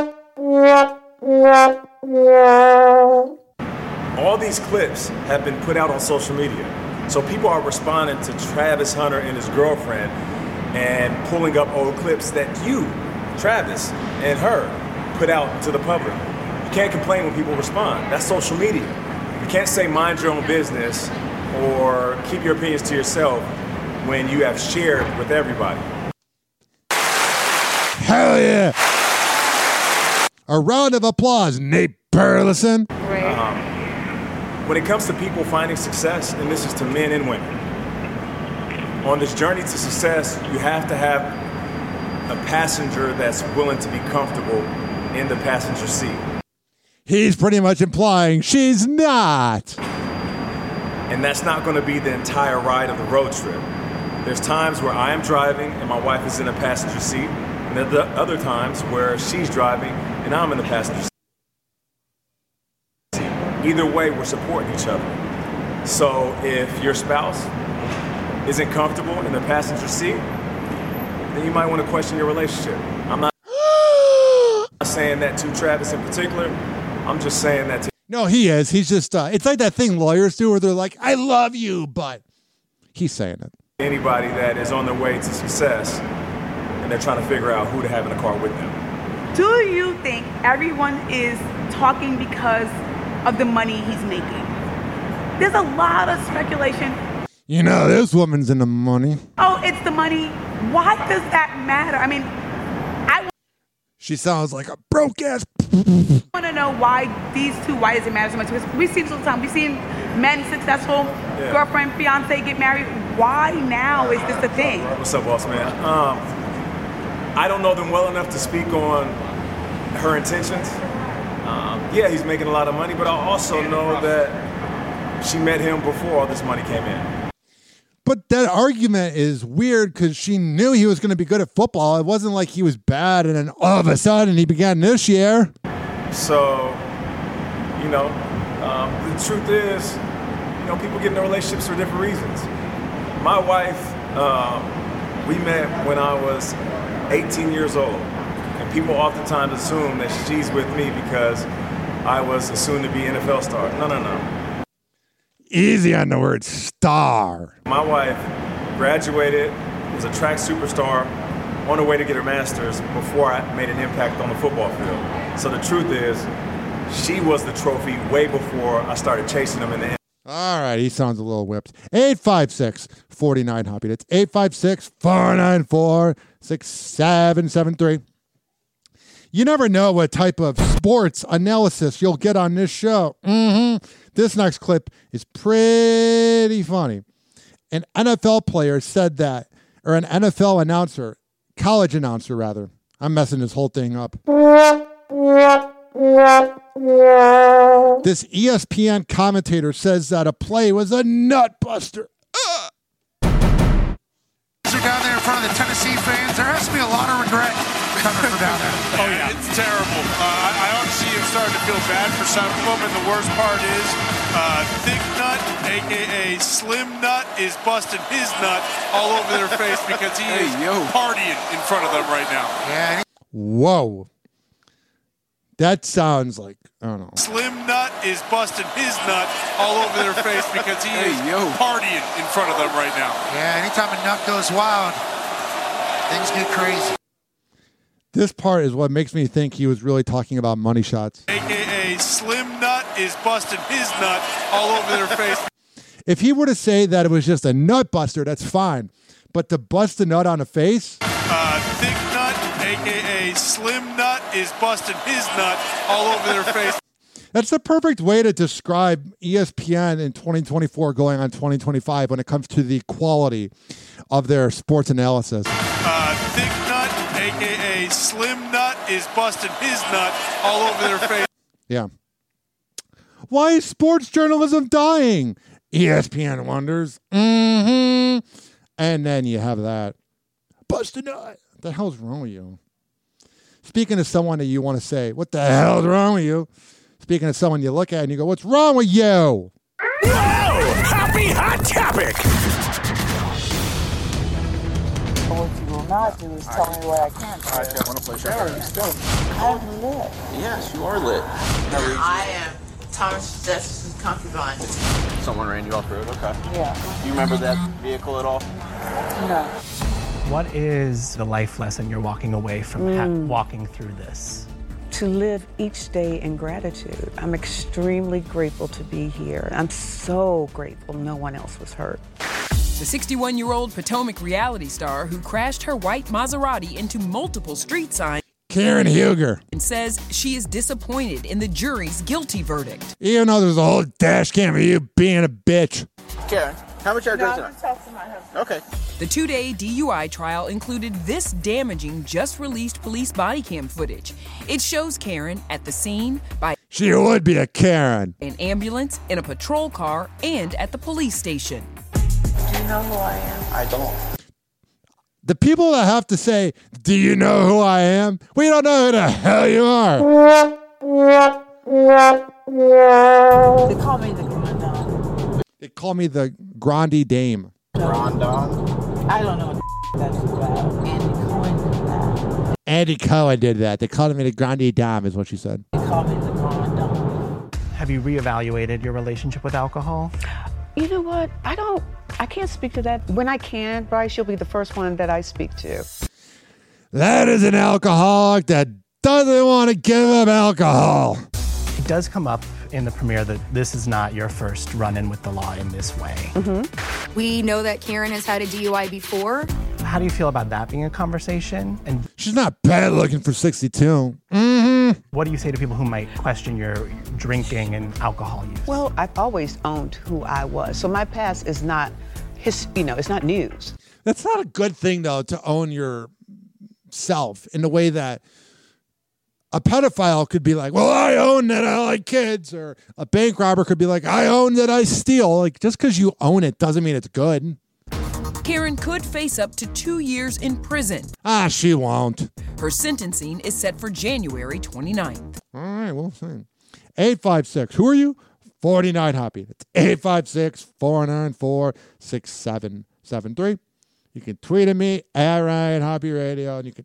All these clips have been put out on social media. So people are responding to Travis Hunter and his girlfriend and pulling up old clips that you, Travis, and her put out to the public. You can't complain when people respond. That's social media. You can't say mind your own business or keep your opinions to yourself when you have shared with everybody. Hell yeah. A round of applause, Nate Burleson. Um, when it comes to people finding success, and this is to men and women, on this journey to success, you have to have a passenger that's willing to be comfortable in the passenger seat. He's pretty much implying she's not. And that's not going to be the entire ride of the road trip. There's times where I am driving and my wife is in a passenger seat, and there are other times where she's driving and I'm in the passenger seat. Either way, we're supporting each other. So if your spouse isn't comfortable in the passenger seat, then you might want to question your relationship. I'm not saying that to Travis in particular. I'm just saying that to No, he is. He's just, uh, it's like that thing lawyers do where they're like, I love you, but he's saying it. anybody that is on their way to success and they're trying to figure out who to have in the car with them. Do you think everyone is talking because of the money he's making? There's a lot of speculation. You know, this woman's in the money. Oh, it's the money. Why does that matter? I mean, I She sounds like a broke ass. want to know why these two, why does it matter so much? Because we've seen this all the time. We've seen men successful, Yeah. girlfriend, fiance get married. Why now is this a thing? What's up, boss man? Um, I don't know them well enough to speak on her intentions. Um, yeah, he's making a lot of money, but I also know that she met him before all this money came in. But that argument is weird because she knew he was going to be good at football. It wasn't like he was bad and then all of a sudden he began this year. So, you know, um, the truth is, you know, people get into relationships for different reasons. My wife, um, we met when I was eighteen years old. And people oftentimes assume that she's with me because I was a soon-to-be N F L star. No, no, no. Easy on the word star. My wife graduated, was a track superstar, on her way to get her master's before I made an impact on the football field. So the truth is, she was the trophy way before I started chasing them in the end. All right, he sounds a little whipped. eight five six, four nine, Hoppy. That's eight five six, four nine four, six seven seven three. You never know what type of sports analysis you'll get on this show. Mm-hmm. This next clip is pretty funny. An N F L player said that, or an N F L announcer, college announcer rather. I'm messing this whole thing up. This E S P N commentator says that a play was a nut buster. You're down there in front of the Tennessee fans. There has to be a lot of regret coming from down there. Oh, yeah. It's terrible. Uh, I, I honestly am starting to feel bad for some of them, and the worst part is uh, Thick Nut, a k a. Slim Nut, is busting his nut all over their face because he hey, is yo. partying in front of them right now. Yeah. Whoa. That sounds like, I don't know. Slim Nut is busting his nut all over their face because he hey, is yo. partying in front of them right now. Yeah, anytime a nut goes wild, things get crazy. This part is what makes me think he was really talking about money shots. a k a. Slim Nut is busting his nut all over their face. If he were to say that it was just a nut buster, that's fine. But to bust a nut on a face? Uh, Thick Nut, a k a. Slim Nut, is busting his nut all over their face. That's the perfect way to describe E S P N in twenty twenty-four going on twenty twenty-five when it comes to the quality of their sports analysis. Uh, Thick Nut, a k a. Slim Nut, is busting his nut all over their face. Yeah. Why is sports journalism dying? E S P N wonders. Mm-hmm. And then you have that. Bust a nut. What the hell's wrong with you? Speaking of someone that you want to say, what the hell's wrong with you? Speaking of someone you look at and you go, what's wrong with you? Whoa! Happy Hot Topic! What you will not do is tell me what I can't do. I want to play Sure, you still. I'm lit. Yes, you are lit. I am Thomas Jefferson's concubine. Someone ran you off the road? Okay. Yeah. Do you remember that vehicle at all? No. What is the life lesson you're walking away from Mm. ha- walking through this? To live each day in gratitude. I'm extremely grateful to be here. I'm so grateful no one else was hurt. The sixty-one-year-old Potomac reality star who crashed her white Maserati into multiple street signs Karen Huger. and says she is disappointed in the jury's guilty verdict. Even though there's a whole dash cam of you being a bitch. Karen, How much are No, drugs I'm in just talking to my husband. Okay. The two-day D U I trial included this damaging, just-released police body cam footage. It shows Karen at the scene by She would be a Karen. an ambulance, in a patrol car, and at the police station. Do you know who I am? I don't. The people that have to say, do you know who I am? We don't know who the hell you are. They call me the Grandon. They call me the Grande Dame. Grandon? I don't know what that's about. Andy Cohen did that. Andy Cohen did that. They called me the Grande Dame, is what she said. They call me the Grandon. Have you reevaluated your relationship with alcohol? You know what? I don't, I can't speak to that. When I can, Bryce, you'll be the first one that I speak to. That is an alcoholic that doesn't want to give up alcohol. It does come up in the premiere that this is not your first run-in with the law in this way. Mm-hmm. We know that Karen has had a D U I before. How do you feel about that being a conversation? And she's not bad looking for sixty-two. Mm-hmm. What do you say to people who might question your drinking and alcohol use? Well, I've always owned who I was. So my past is not, his, you know, it's not news. That's not a good thing, though, to own yourself in the way that a pedophile could be like, well, I own that I like kids. Or a bank robber could be like, I own that I steal. Like, just because you own it doesn't mean it's good. Karen could face up to two years in prison. Ah, she won't. Her sentencing is set for January twenty-ninth. All right, we'll see. eight five six, who are you? forty-nine Hoppy. That's eight five six, four nine four, six seven seven three. You can tweet at me at Ryan Hoppy Radio, and you can...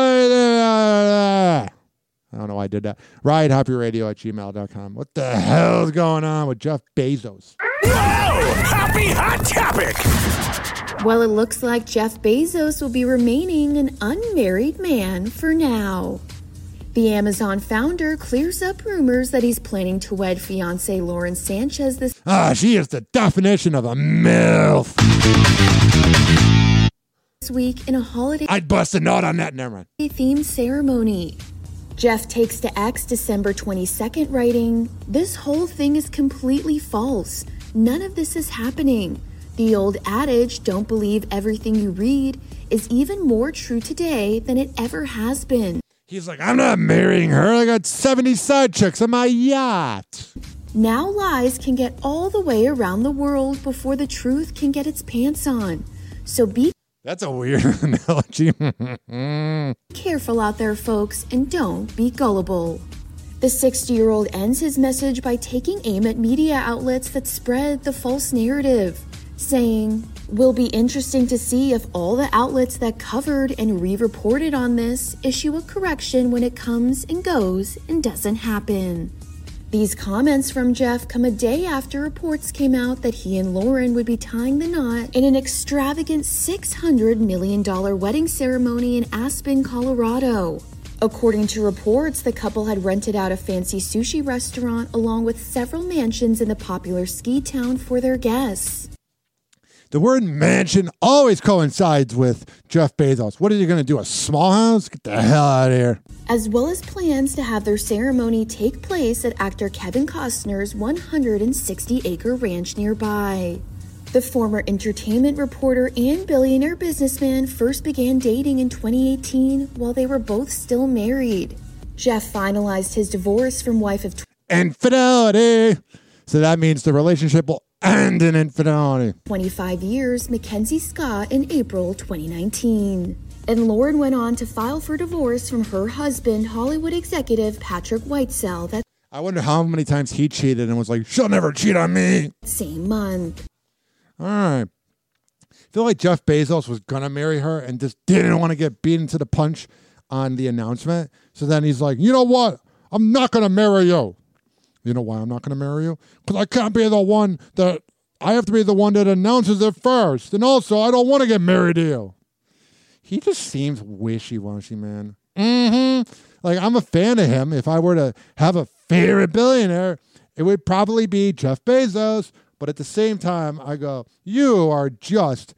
I don't know why I did that. Ryan Hoppy Radio at gmail dot com. What the hell is going on with Jeff Bezos? Whoa! Happy Hot Topic! Well, it looks like Jeff Bezos will be remaining an unmarried man for now. The Amazon founder clears up rumors that he's planning to wed fiancée Lauren Sanchez this Ah, she is the definition of a MILF. week in a holiday I'd bust a nut on that. Never mind. themed ceremony. Jeff takes to X December twenty-second, writing, "This whole thing is completely false. None of this is happening. The old adage, don't believe everything you read, is even more true today than it ever has been." He's like, I'm not marrying her. I got seventy side chicks on my yacht. Now lies can get all the way around the world before the truth can get its pants on. So be That's a weird analogy. careful out there, folks, and don't be gullible. The sixty-year-old ends his message by taking aim at media outlets that spread the false narrative, saying, "Will be interesting to see if all the outlets that covered and re-reported on this issue a correction when it comes and goes and doesn't happen." These comments from Jeff come a day after reports came out that he and Lauren would be tying the knot in an extravagant six hundred million dollars wedding ceremony in Aspen, Colorado. According to reports, the couple had rented out a fancy sushi restaurant along with several mansions in the popular ski town for their guests. The word mansion always coincides with Jeff Bezos. What are you going to do, a small house? Get the hell out of here. As well as plans to have their ceremony take place at actor Kevin Costner's one hundred sixty acre ranch nearby. The former entertainment reporter and billionaire businessman first began dating in twenty eighteen while they were both still married. Jeff finalized his divorce from wife of Infidelity. So that means the relationship will end in infidelity. twenty-five years, Mackenzie Scott, in April twenty nineteen. And Lauren went on to file for divorce from her husband, Hollywood executive Patrick Whitesell, that I wonder how many times he cheated and was like, she'll never cheat on me. same month. All right. I feel like Jeff Bezos was going to marry her and just didn't want to get beaten to the punch on the announcement. So then he's like, you know what? I'm not going to marry you. You know why I'm not going to marry you? Because I can't be the one that, I have to be the one that announces it first. And also, I don't want to get married to you. He just seems wishy-washy, man. Mm-hmm. Like, I'm a fan of him. If I were to have a favorite billionaire, it would probably be Jeff Bezos. But at the same time, I go, you are just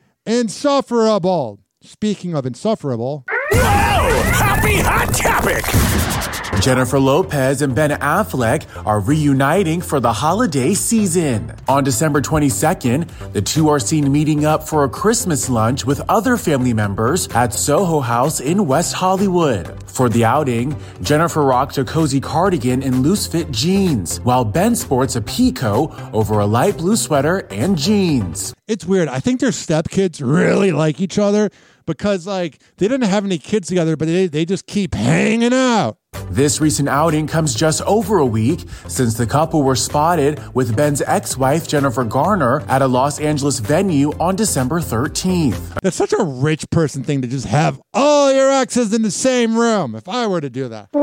insufferable. Speaking of insufferable. Whoa! Happy Hot Topic! Jennifer Lopez and Ben Affleck are reuniting for the holiday season. On December twenty-second, the two are seen meeting up for a Christmas lunch with other family members at Soho House in West Hollywood. For the outing, Jennifer rocked a cozy cardigan and loose-fit jeans, while Ben sports a peacoat over a light blue sweater and jeans. It's weird. I think their stepkids really like each other because, like, they didn't have any kids together, but they, they just keep hanging out. This recent outing comes just over a week since the couple were spotted with Ben's ex-wife Jennifer Garner at a Los Angeles venue on December thirteenth. That's such a rich person thing to just have all your exes in the same room. If I were to do that.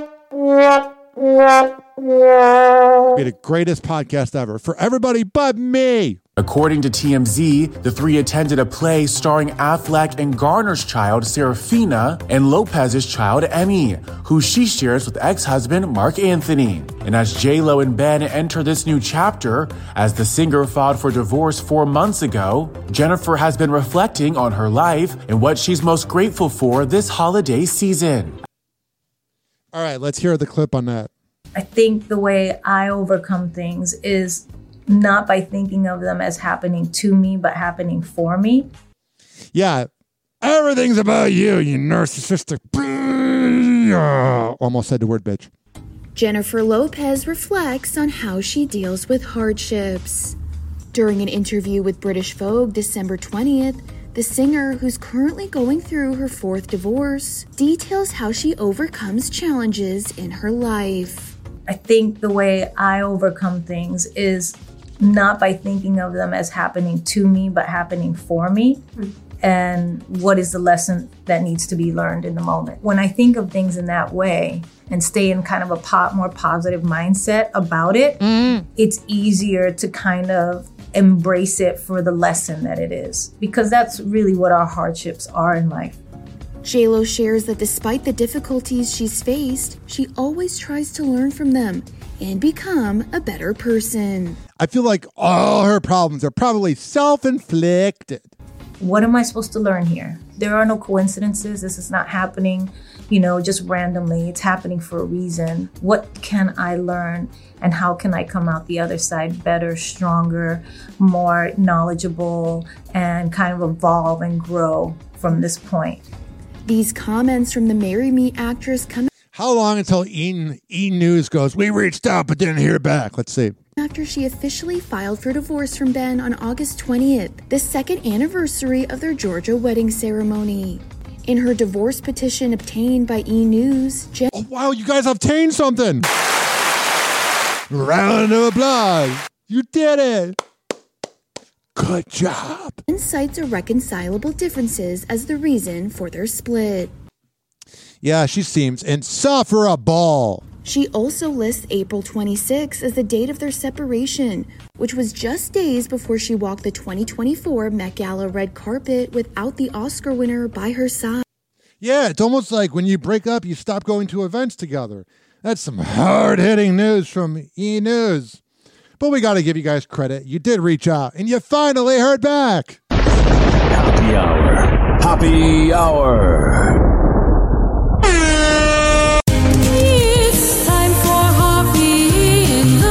Be the greatest podcast ever for everybody but me. According to T M Z, the three attended a play starring Affleck and Garner's child, Serafina, and Lopez's child, Emmy, who she shares with ex-husband Mark Anthony. And as J-Lo and Ben enter this new chapter, as the singer filed for divorce four months ago, Jennifer has been reflecting on her life and what she's most grateful for this holiday season. All right, let's hear the clip on that. I think the way I overcome things is not by thinking of them as happening to me, but happening for me. Yeah, everything's about you, you narcissistic. Almost said the word bitch. Jennifer Lopez reflects on how she deals with hardships. During an interview with British Vogue December twentieth, the singer, who's currently going through her fourth divorce, details how she overcomes challenges in her life. I think the way I overcome things is not by thinking of them as happening to me, but happening for me. Mm-hmm. And what is the lesson that needs to be learned in the moment? When I think of things in that way and stay in kind of a po- more positive mindset about it, mm. it's easier to kind of embrace it for the lesson that it is. Because that's really what our hardships are in life. J-Lo shares that despite the difficulties she's faced, she always tries to learn from them and become a better person. I feel like all her problems are probably self-inflicted. What am I supposed to learn here? There are no coincidences. This is not happening, you know, just randomly. It's happening for a reason. What can I learn and how can I come out the other side better, stronger, more knowledgeable, and kind of evolve and grow from this point? These comments from the Marry Me actress come How long until E! E! News goes, we reached out but didn't hear back? Let's see. After she officially filed for divorce from Ben on August twentieth, the second anniversary of their Georgia wedding ceremony. In her divorce petition obtained by E! News, Jen- oh, wow, you guys obtained something! Round of applause! You did it! Good job! Jen cites irreconcilable differences as the reason for their split. Yeah, she seems insufferable. She also lists April twenty-sixth as the date of their separation, which was just days before she walked the twenty twenty-four Met Gala red carpet without the Oscar winner by her side. Yeah, it's almost like when you break up, you stop going to events together. That's some hard-hitting news from E! News. But we got to give you guys credit. You did reach out, and you finally heard back. Happy Hour. Happy Hour. It's time for Hoppy in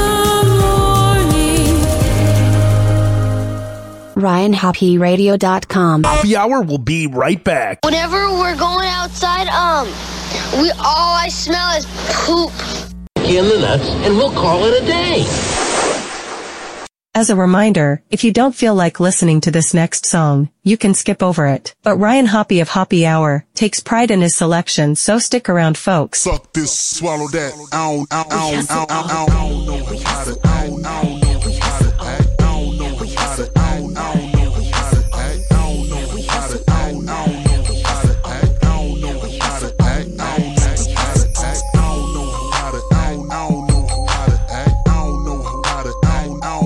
the morning. Ryan Hoppy Radio dot com. Happy Hour will be right back. Whenever we're going outside, um, we all I smell is poop. In the nuts, and we'll call it a day. As a reminder, if you don't feel like listening to this next song, you can skip over it. But Ryan Hoppy of Hoppy Hour takes pride in his selection, so stick around, folks. Suck this, swallow that. Ow, ow, ow, ow, ow, ow. I don't know how to, I don't know how to act. I don't know how to, I don't know how to act. I don't know how to, I don't know how to act. I don't know how to act. I don't know how to act. I don't know how to, I don't know how to act. I don't know how to, I don't know.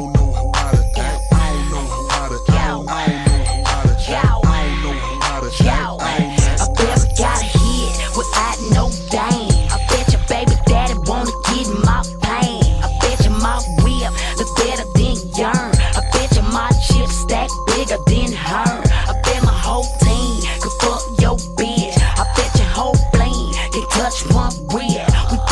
Touch one with, we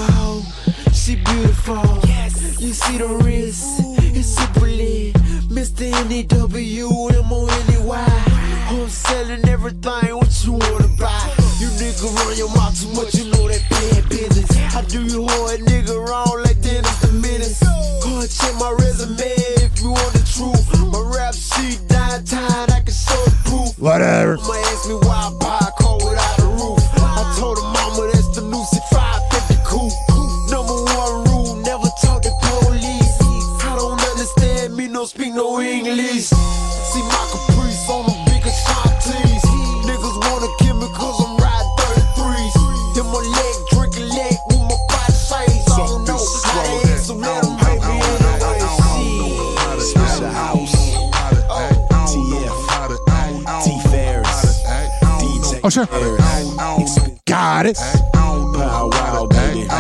hoe, she beautiful. Yes. You see the wrist, it's super lit. Mister N E W, M O N E Y. I'm selling everything, what you wanna buy? You nigga run your mouth too much, you know that bad business. I do you hard nigga wrong like Dennis the Menace. Go and check my resume if you want the truth. My rap sheet downtown, I can show the proof. Whatever. Mama asked me why I buy a car without a roof. I told her mama that's the new sixty-five fifty coupe. Number one rule, never talk to police. I don't understand me, no speak no English. See my caprice on the bigger Shanties. Niggas wanna kill me cause I'm riding thirty-threes. In my leg, drinking leg with my body shades. I don't know how they act, so let them make me anyway. Shit. Special House, T F, T Ferris, D J Oh, sure. Got it. Pow wow, baby.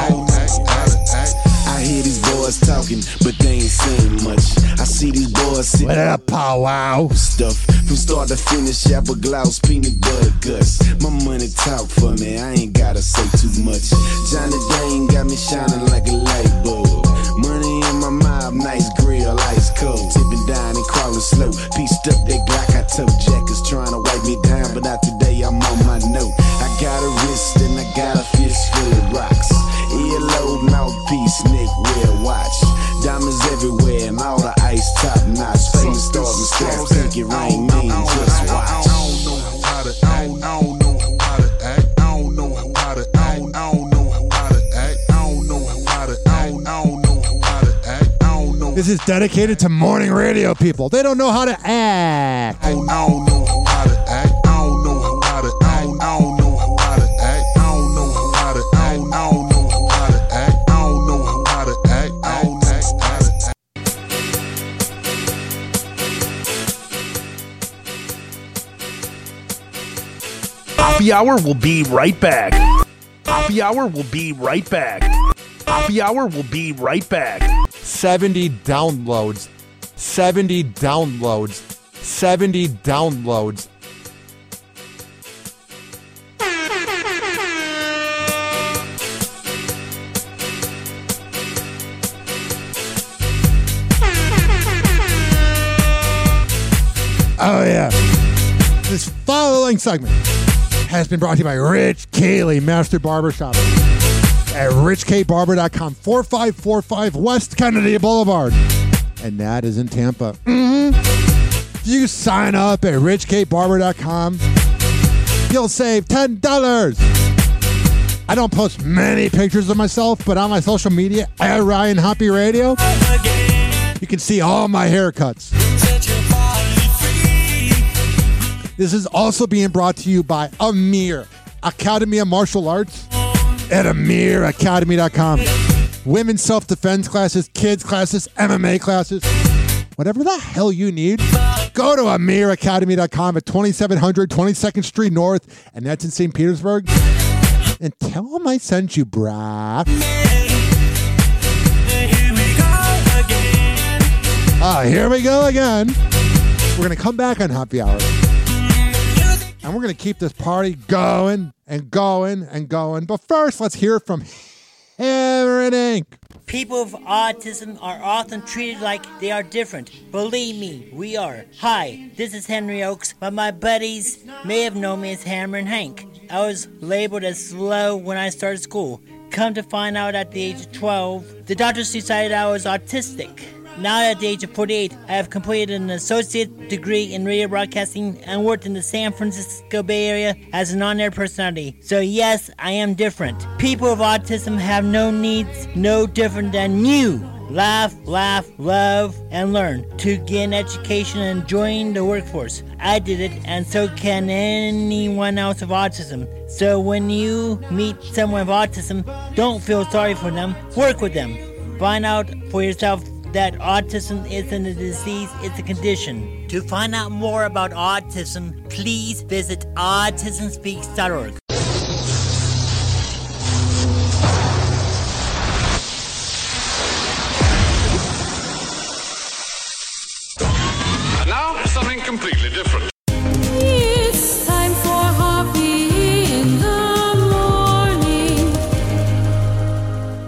I hear these boys talking, but they ain't saying much. I see these boys sitting What up, pow wow? stuff from start to finish, apple gloss, peanut butter guts. My money talk for me, I ain't gotta say too much. Johnny Dane got me shining like a light bulb. Money in my mouth, nice grill, ice cold. Tipping down and crawling slow. Pieced up that Glock, I told Jack is trying to wipe me down, but not today, I'm on my note. I got a wrist and I got a fist full of rocks. Earlobe, mouthpiece, neck, wear watch. Diamonds everywhere and all the ice top notch. Famous stars and straps, think it rain mean, just watch. I don't know how to act. I don't know how to act. I don't know how to act. I don't know how to act. I don't know how to act. I don't know how to act. I don't know. This is dedicated to morning radio people. They don't know how to act. I don't know how to act. I don't know how to act. I don't know how to act. I don't know how to act. I don't know how to act. I don't know how to act. I don't act how to act. Happy Hour will be right back. Happy Hour will be right back. Happy Hour will be right back. seventy downloads. seventy downloads. seventy downloads. Oh, yeah. This following segment has been brought to you by Rich Cayley, Master Barbershop at rich k barber dot com, forty-five forty-five West Kennedy Boulevard. And that is in Tampa. Mm-hmm. If you sign up at rich k barber dot com, you'll save ten dollars. I don't post many pictures of myself, but on my social media, at Ryan Hoppy Radio, you can see all my haircuts. This is also being brought to you by Amir, Academy of Martial Arts at amir academy dot com. Women's self-defense classes, kids classes, M M A classes, whatever the hell you need, go to amir academy dot com at twenty-seven hundred twenty-second Street North, and that's in Saint Petersburg. And tell them I sent you, brah. Ah, here we go again. We're going to come back on Happy Hour. And we're going to keep this party going and going and going. But first, let's hear from Hammer and Ink. People with autism are often treated like they are different. Believe me, we are. Hi, this is Henry Oakes, but my buddies may have known me as Hammer and Hank. I was labeled as slow when I started school. Come to find out at the age of twelve, the doctors decided I was autistic. Now at the age of forty-eight, I have completed an associate degree in radio broadcasting and worked in the San Francisco Bay Area as an on-air personality. So yes, I am different. People with autism have no needs, no different than you. Laugh, laugh, love, and learn to gain education and join the workforce. I did it, and so can anyone else with autism. So when you meet someone with autism, don't feel sorry for them. Work with them. Find out for yourself that autism isn't a disease, it's a condition. To find out more about autism, please visit autism speaks dot org. And now, something completely different. It's time for Hoppy in the morning.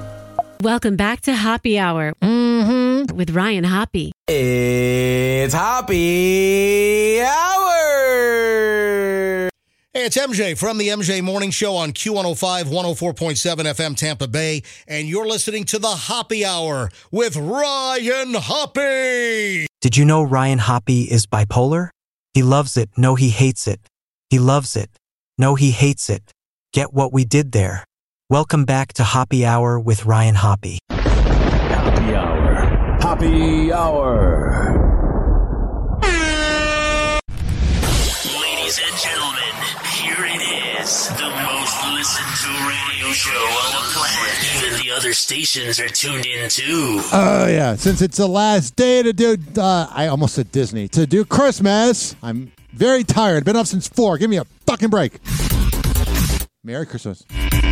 Welcome back to Happy Hour mm-hmm, with Ryan Hoppy. It's Happy Hour. Hey, it's M J from the M J Morning Show on Q one oh five, one oh four point seven F M Tampa Bay, and you're listening to the Happy Hour with Ryan Hoppy. Did you know Ryan Hoppy is bipolar? He loves it. No, he hates it. He loves it. No, he hates it. Get what we did there. Welcome back to Happy Hour with Ryan Hoppy. Happy Hour. Happy Hour. Ladies and gentlemen, here it is. The most listened to radio show on the planet. Even the other stations are tuned in too. Oh, yeah. Since it's the last day to do, uh, I almost said Disney, to do Christmas, I'm very tired. Been up since four. Give me a fucking break. Merry Christmas.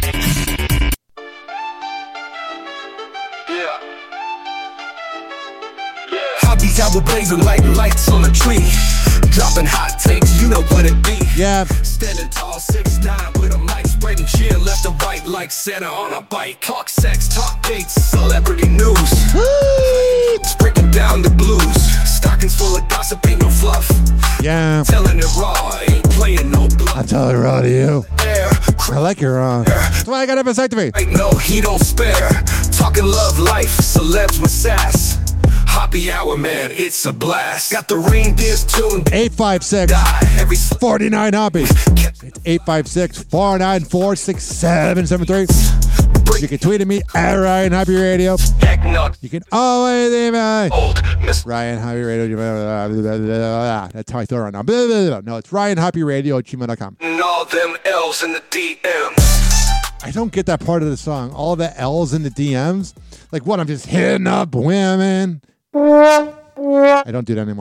Hobbies out with blazing like lights on a tree. Dropping hot takes, you know what it be. Yeah. Standing tall, six nine with a mic, spreading cheer left and right like Santa on a bike. Talk sex, talk dates, celebrity news. Breaking down the blues. Stockings full of gossip, ain't no fluff. Yeah. Telling it raw, ain't playing no bluff. I tell it raw to you. I like it raw. That's why I got a vasectomy. Right, no, he don't spare. Talking love, life, celebs with sass. Happy Hour, man, it's a blast. Got the reindeers tuned. eight five six, four nine, Hoppy. It's eight five six, four nine four, six seven seven three. You can tweet at me at Ryan Hoppy Radio. You can always email Ryan Hoppy Radio. That's how I throw it right now. No, it's Ryan Hoppy Radio at gmail dot com. And all them L's in the D Ms. I don't get that part of the song. All the L's in the D Ms. Like what? I'm just hitting up women. I don't do that anymore.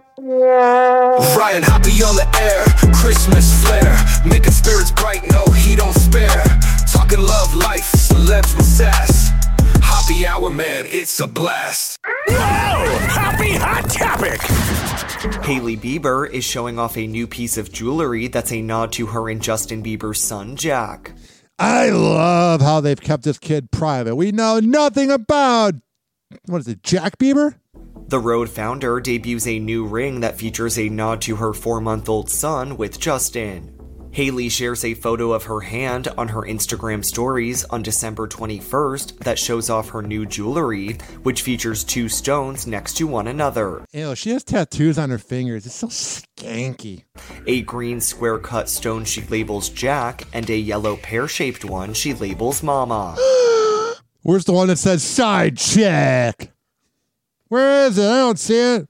Ryan Hoppy on the air, Christmas flair, making spirits bright, no, he don't spare. Talking love, life, celebs with sass. Happy Hour, man, it's a blast. Wow! Happy Hot Topic! Hailey Bieber is showing off a new piece of jewelry that's a nod to her and Justin Bieber's son, Jack. I love how they've kept this kid private. We know nothing about, what is it, Jack Bieber? The Rode founder debuts a new ring that features a nod to her four-month-old son with Justin. Hailey shares a photo of her hand on her Instagram stories on December twenty-first that shows off her new jewelry, which features two stones next to one another. Ew, she has tattoos on her fingers. It's so skanky. A green square-cut stone she labels Jack, and a yellow pear-shaped one she labels Mama. Where's the one that says side check? Where is it? I don't see it.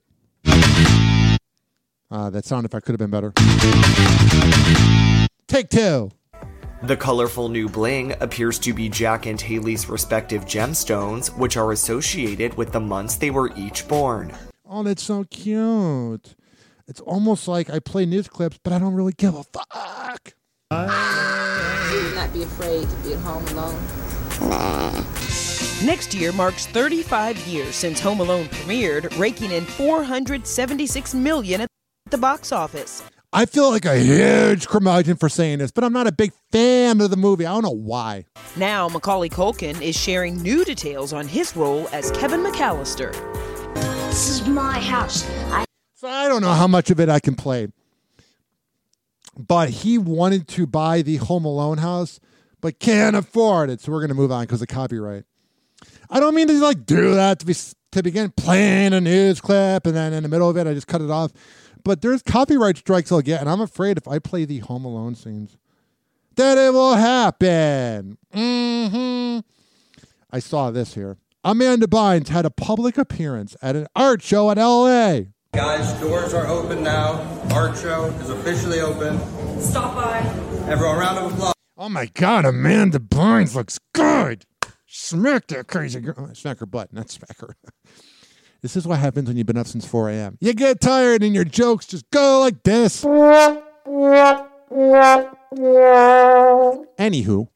Uh, that sound effect could have been better. Take two. The colorful new bling appears to be Jack and Hailey's respective gemstones, which are associated with the months they were each born. Oh, that's so cute. It's almost like I play news clips, but I don't really give a fuck. You would not be afraid to be at home alone? Nah. Next year marks thirty-five years since Home Alone premiered, raking in four hundred seventy-six million dollars at the box office. I feel like a huge curmudgeon for saying this, but I'm not a big fan of the movie. I don't know why. Now Macaulay Culkin is sharing new details on his role as Kevin McAllister. This is my house. I- so I don't know how much of it I can play. But he wanted to buy the Home Alone house, but can't afford it. So we're going to move on because of copyright. I don't mean to like do that to be to begin playing a news clip and then in the middle of it I just cut it off. But there's copyright strikes I'll get, and I'm afraid if I play the Home Alone scenes, that it will happen. Mm-hmm. I saw this here. Amanda Bynes had a public appearance at an art show in L A. Guys, doors are open now. Art show is officially open. Stop by. Everyone, round of applause. Oh my God, Amanda Bynes looks good. Smack that crazy girl. Smack her butt, not smack her. This is what happens when you've been up since four a.m. You get tired and your jokes just go like this. Anywho.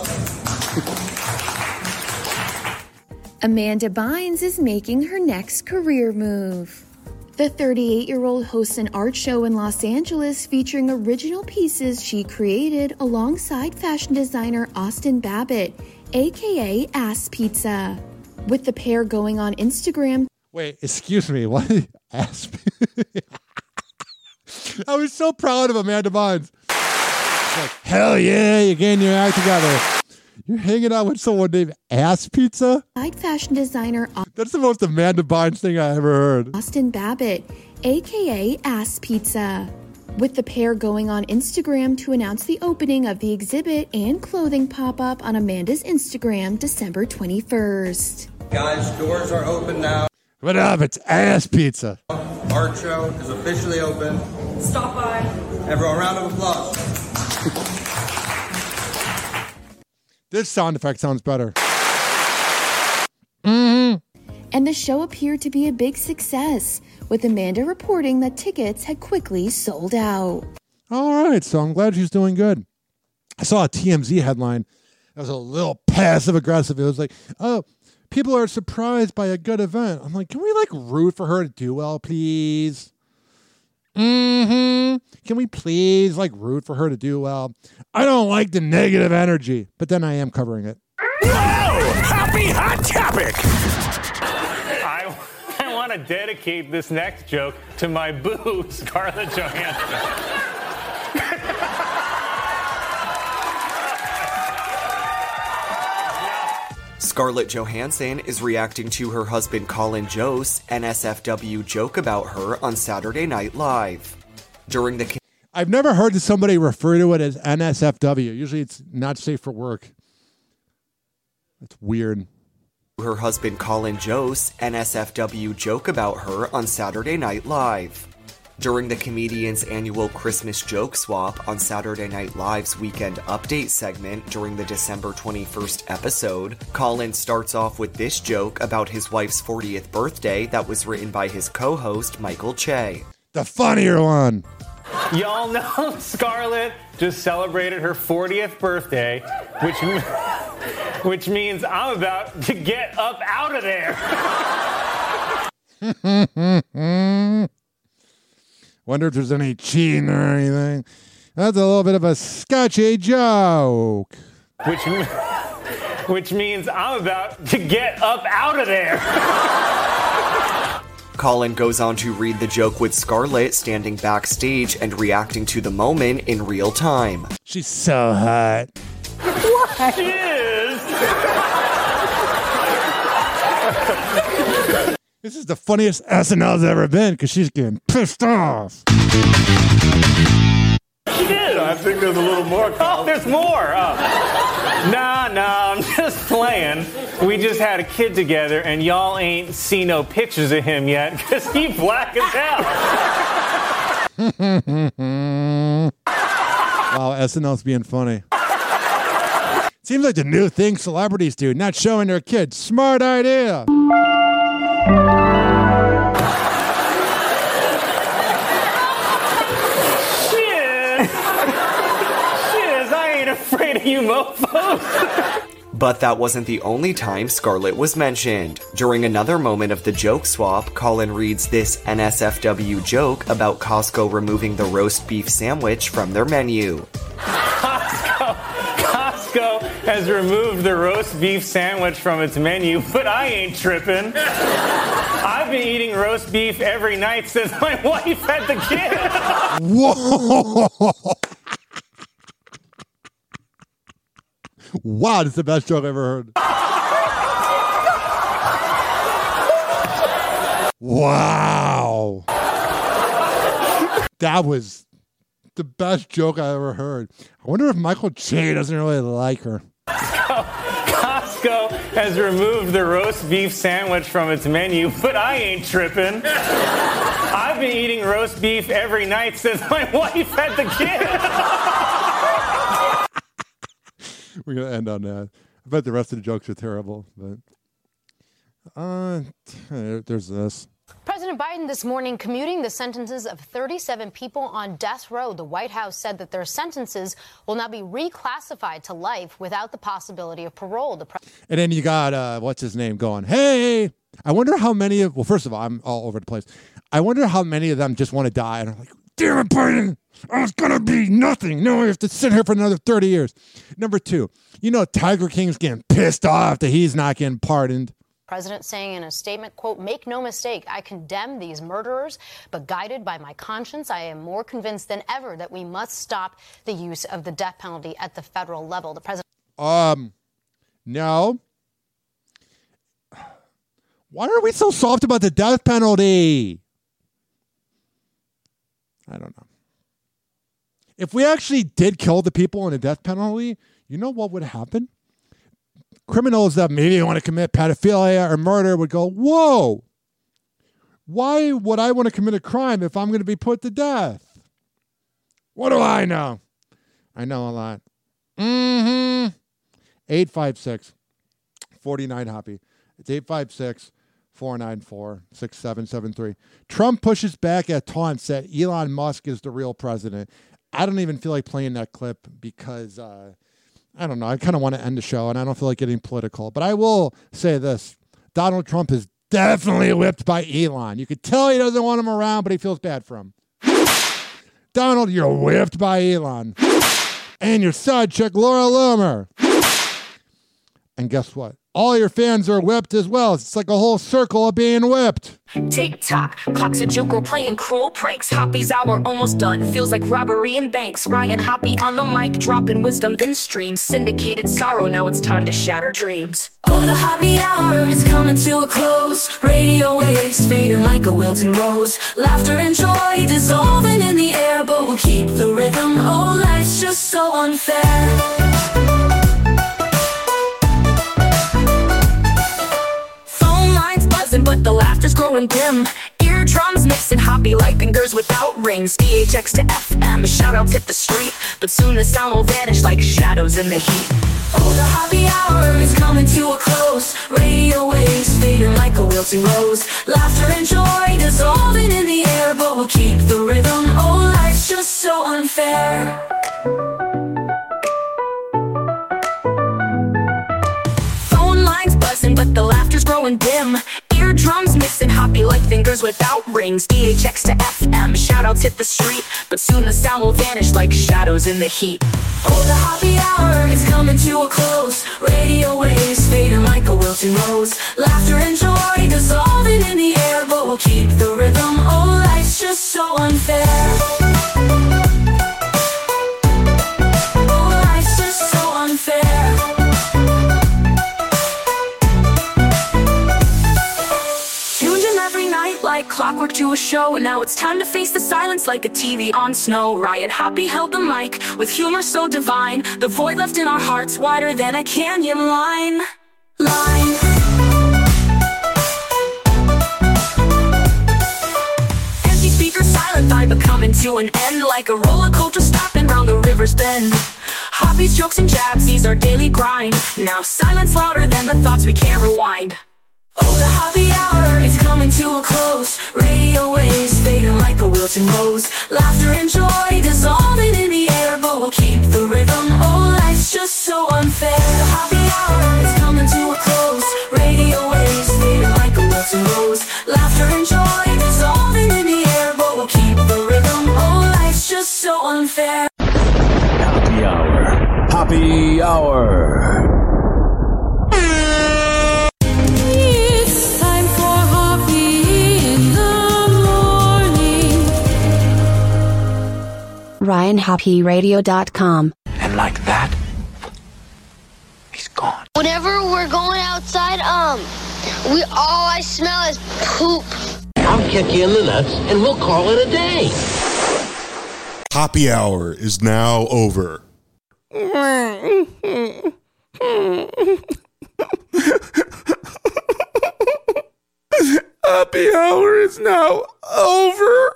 Amanda Bynes is making her next career move. The thirty-eight-year-old hosts an art show in Los Angeles featuring original pieces she created alongside fashion designer Austin Babbitt aka Ass Pizza, with the pair going on Instagram. Wait, excuse me, what? Ass Pizza? I was so proud of Amanda Bynes. Like, hell yeah, you're getting your act together. You're hanging out with someone named Ass Pizza? Side fashion designer That's the most Amanda Bynes thing I ever heard. Austin Babbitt, aka Ass Pizza, with the pair going on Instagram to announce the opening of the exhibit and clothing pop-up on Amanda's Instagram December twenty-first. Guys, doors are open now. What up? It's Ass Pizza. Art show is officially open. Stop by. Everyone, round of applause. This sound effect sounds better. Mm-hmm. And the show appeared to be a big success, with Amanda reporting that tickets had quickly sold out. All right, so I'm glad she's doing good. I saw a T M Z headline that was a little passive-aggressive. It was like, oh, people are surprised by a good event. I'm like, can we, like, root for her to do well, please? Mm-hmm. Can we please, like, root for her to do well? I don't like the negative energy, but then I am covering it. Whoa! Happy Hot Topic! I, I want to dedicate this next joke to my boo, Scarlett Johansson. Scarlett Johansson is reacting to her husband Colin Jost N S F W joke about her on Saturday Night Live. During the I've never heard somebody refer to it as N S F W. Usually it's not safe for work. That's weird. Her husband Colin Jost N S F W joke about her on Saturday Night Live. During the comedian's annual Christmas joke swap on Saturday Night Live's Weekend Update segment during the December twenty-first episode, Colin starts off with this joke about his wife's fortieth birthday that was written by his co-host Michael Che. The funnier one. Y'all know Scarlett just celebrated her fortieth birthday, which which means I'm about to get up out of there. Wonder if there's any cheating or anything. That's a little bit of a sketchy joke. Which which means I'm about to get up out of there. Colin goes on to read the joke with Scarlett standing backstage and reacting to the moment in real time. She's so hot. What? She is. This is the funniest S N L's ever been because she's getting pissed off. She did. I think there's a little more. Oh, there's more. Oh. Nah, nah, I'm just playing. We just had a kid together, and y'all ain't seen no pictures of him yet because he black as hell. Wow, S N L's being funny. Seems like the new thing celebrities do, not showing their kids. Smart idea. Shiz. Shiz, I ain't afraid of you mofos. But that wasn't the only time Scarlett was mentioned. During another moment of the joke swap, Colin reads this N S F W joke about Costco removing the roast beef sandwich from their menu. Costco, Costco has removed the roast beef sandwich from its menu, but I ain't tripping. I've been eating roast beef every night since my wife had the kid. Whoa! Wow, that's the best joke I've ever heard. Wow. That was the best joke I ever heard. I wonder if Michael Che doesn't really like her. Costco has removed the roast beef sandwich from its menu, but I ain't tripping. I've been eating roast beef every night since my wife had the kid. We're going to end on that. I bet the rest of the jokes are terrible, but uh, there's this. President Biden this morning commuting the sentences of thirty-seven people on death row. The White House said that their sentences will now be reclassified to life without the possibility of parole. The pre- and then you got, uh, what's his name, going, hey, I wonder how many of, well, first of all, I'm all over the place. I wonder how many of them just want to die. And I'm like, damn it, Biden. I was going to be nothing. No, I have to sit here for another thirty years. Number two, you know Tiger King's getting pissed off that he's not getting pardoned. President saying in a statement, quote, "Make no mistake, I condemn these murderers, but guided by my conscience, I am more convinced than ever that we must stop the use of the death penalty at the federal level." The president. Um, no. Why are we so soft about the death penalty? I don't know. If we actually did kill the people in the death penalty, you know what would happen? Criminals that maybe want to commit pedophilia or murder would go, whoa, why would I want to commit a crime if I'm going to be put to death? What do I know? I know a lot. Mm-hmm. eight five six, four nine, Hoppy. It's eight five six, four nine four, six seven seven three. Trump pushes back at taunts that Elon Musk is the real president. I don't even feel like playing that clip because, uh, I don't know, I kind of want to end the show and I don't feel like getting political. But I will say this. Donald Trump is definitely whipped by Elon. You could tell he doesn't want him around, but he feels bad for him. Donald, you're whipped by Elon. And your side chick, Laura Loomer. And guess what? All your fans are whipped as well. It's like a whole circle of being whipped. Tick-tock, clock's a joker playing cruel pranks. Hoppy's hour almost done, feels like robbery in banks. Ryan Hoppy on the mic, dropping wisdom in streams. Syndicated sorrow, now it's time to shatter dreams. Oh, the Hoppy hour is coming to a close. Radio waves fading like a wilting rose. Laughter and joy dissolving in the air, but we'll keep the rhythm. Oh, life's just so unfair. But the laughter's growing dim. Eardrums mixing Hoppy like fingers without rings. D H X to F M, shoutouts hit the street, but soon the sound will vanish like shadows in the heat. Oh, the Hoppy hour is coming to a close. Radio waves fading like a wilting rose. Laughter and joy dissolving in the air, but we'll keep the rhythm. Oh, life's just so unfair. Phone lines buzzing, but the laughter's growing dim. Eardrums mixing Hoppy like fingers without rings. D H X to F M, shoutouts hit the street, but soon the sound will vanish like shadows in the heat. Oh, the Hoppy hour is coming to a close. Radio waves fading like a wilting rose. Laughter and joy dissolving in the air, but we'll keep the rhythm. Oh, life's just so unfair. Oh, life's just so unfair. Like clockwork to a show, and now it's time to face the silence like a T V on snow. Ryan Hoppy held the mic with humor so divine, the void left in our hearts wider than a canyon line. Line. Empty speaker, silent vibe, but coming to an end like a roller coaster stopping round the river's bend. Hoppy's jokes and jabs, these are daily grind. Now silence louder than the thoughts we can't rewind. Oh, the Hoppy hour is coming to a close. Radio waves fading like a wilting rose. Laughter and joy dissolving in the air, but we'll keep the rhythm. Oh, life's just so unfair. The Hoppy hour is coming to a close. Radio waves fading like a wilting rose. Laughter and joy dissolving in the air, but we'll keep the rhythm. Oh, life's just so unfair. Hoppy Hour. Hoppy Hour. Ryan Hoppy Radio dot com. And like that, he's gone. Whenever we're going outside, um, we all I smell is poop. I'll kick you in the nuts and we'll call it a day. Hoppy Hour is now over. Happy Hour is now over.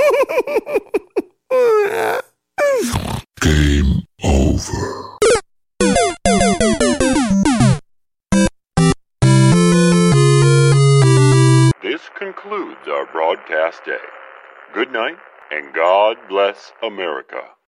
Game over. This concludes our broadcast day. Good night, and God bless America.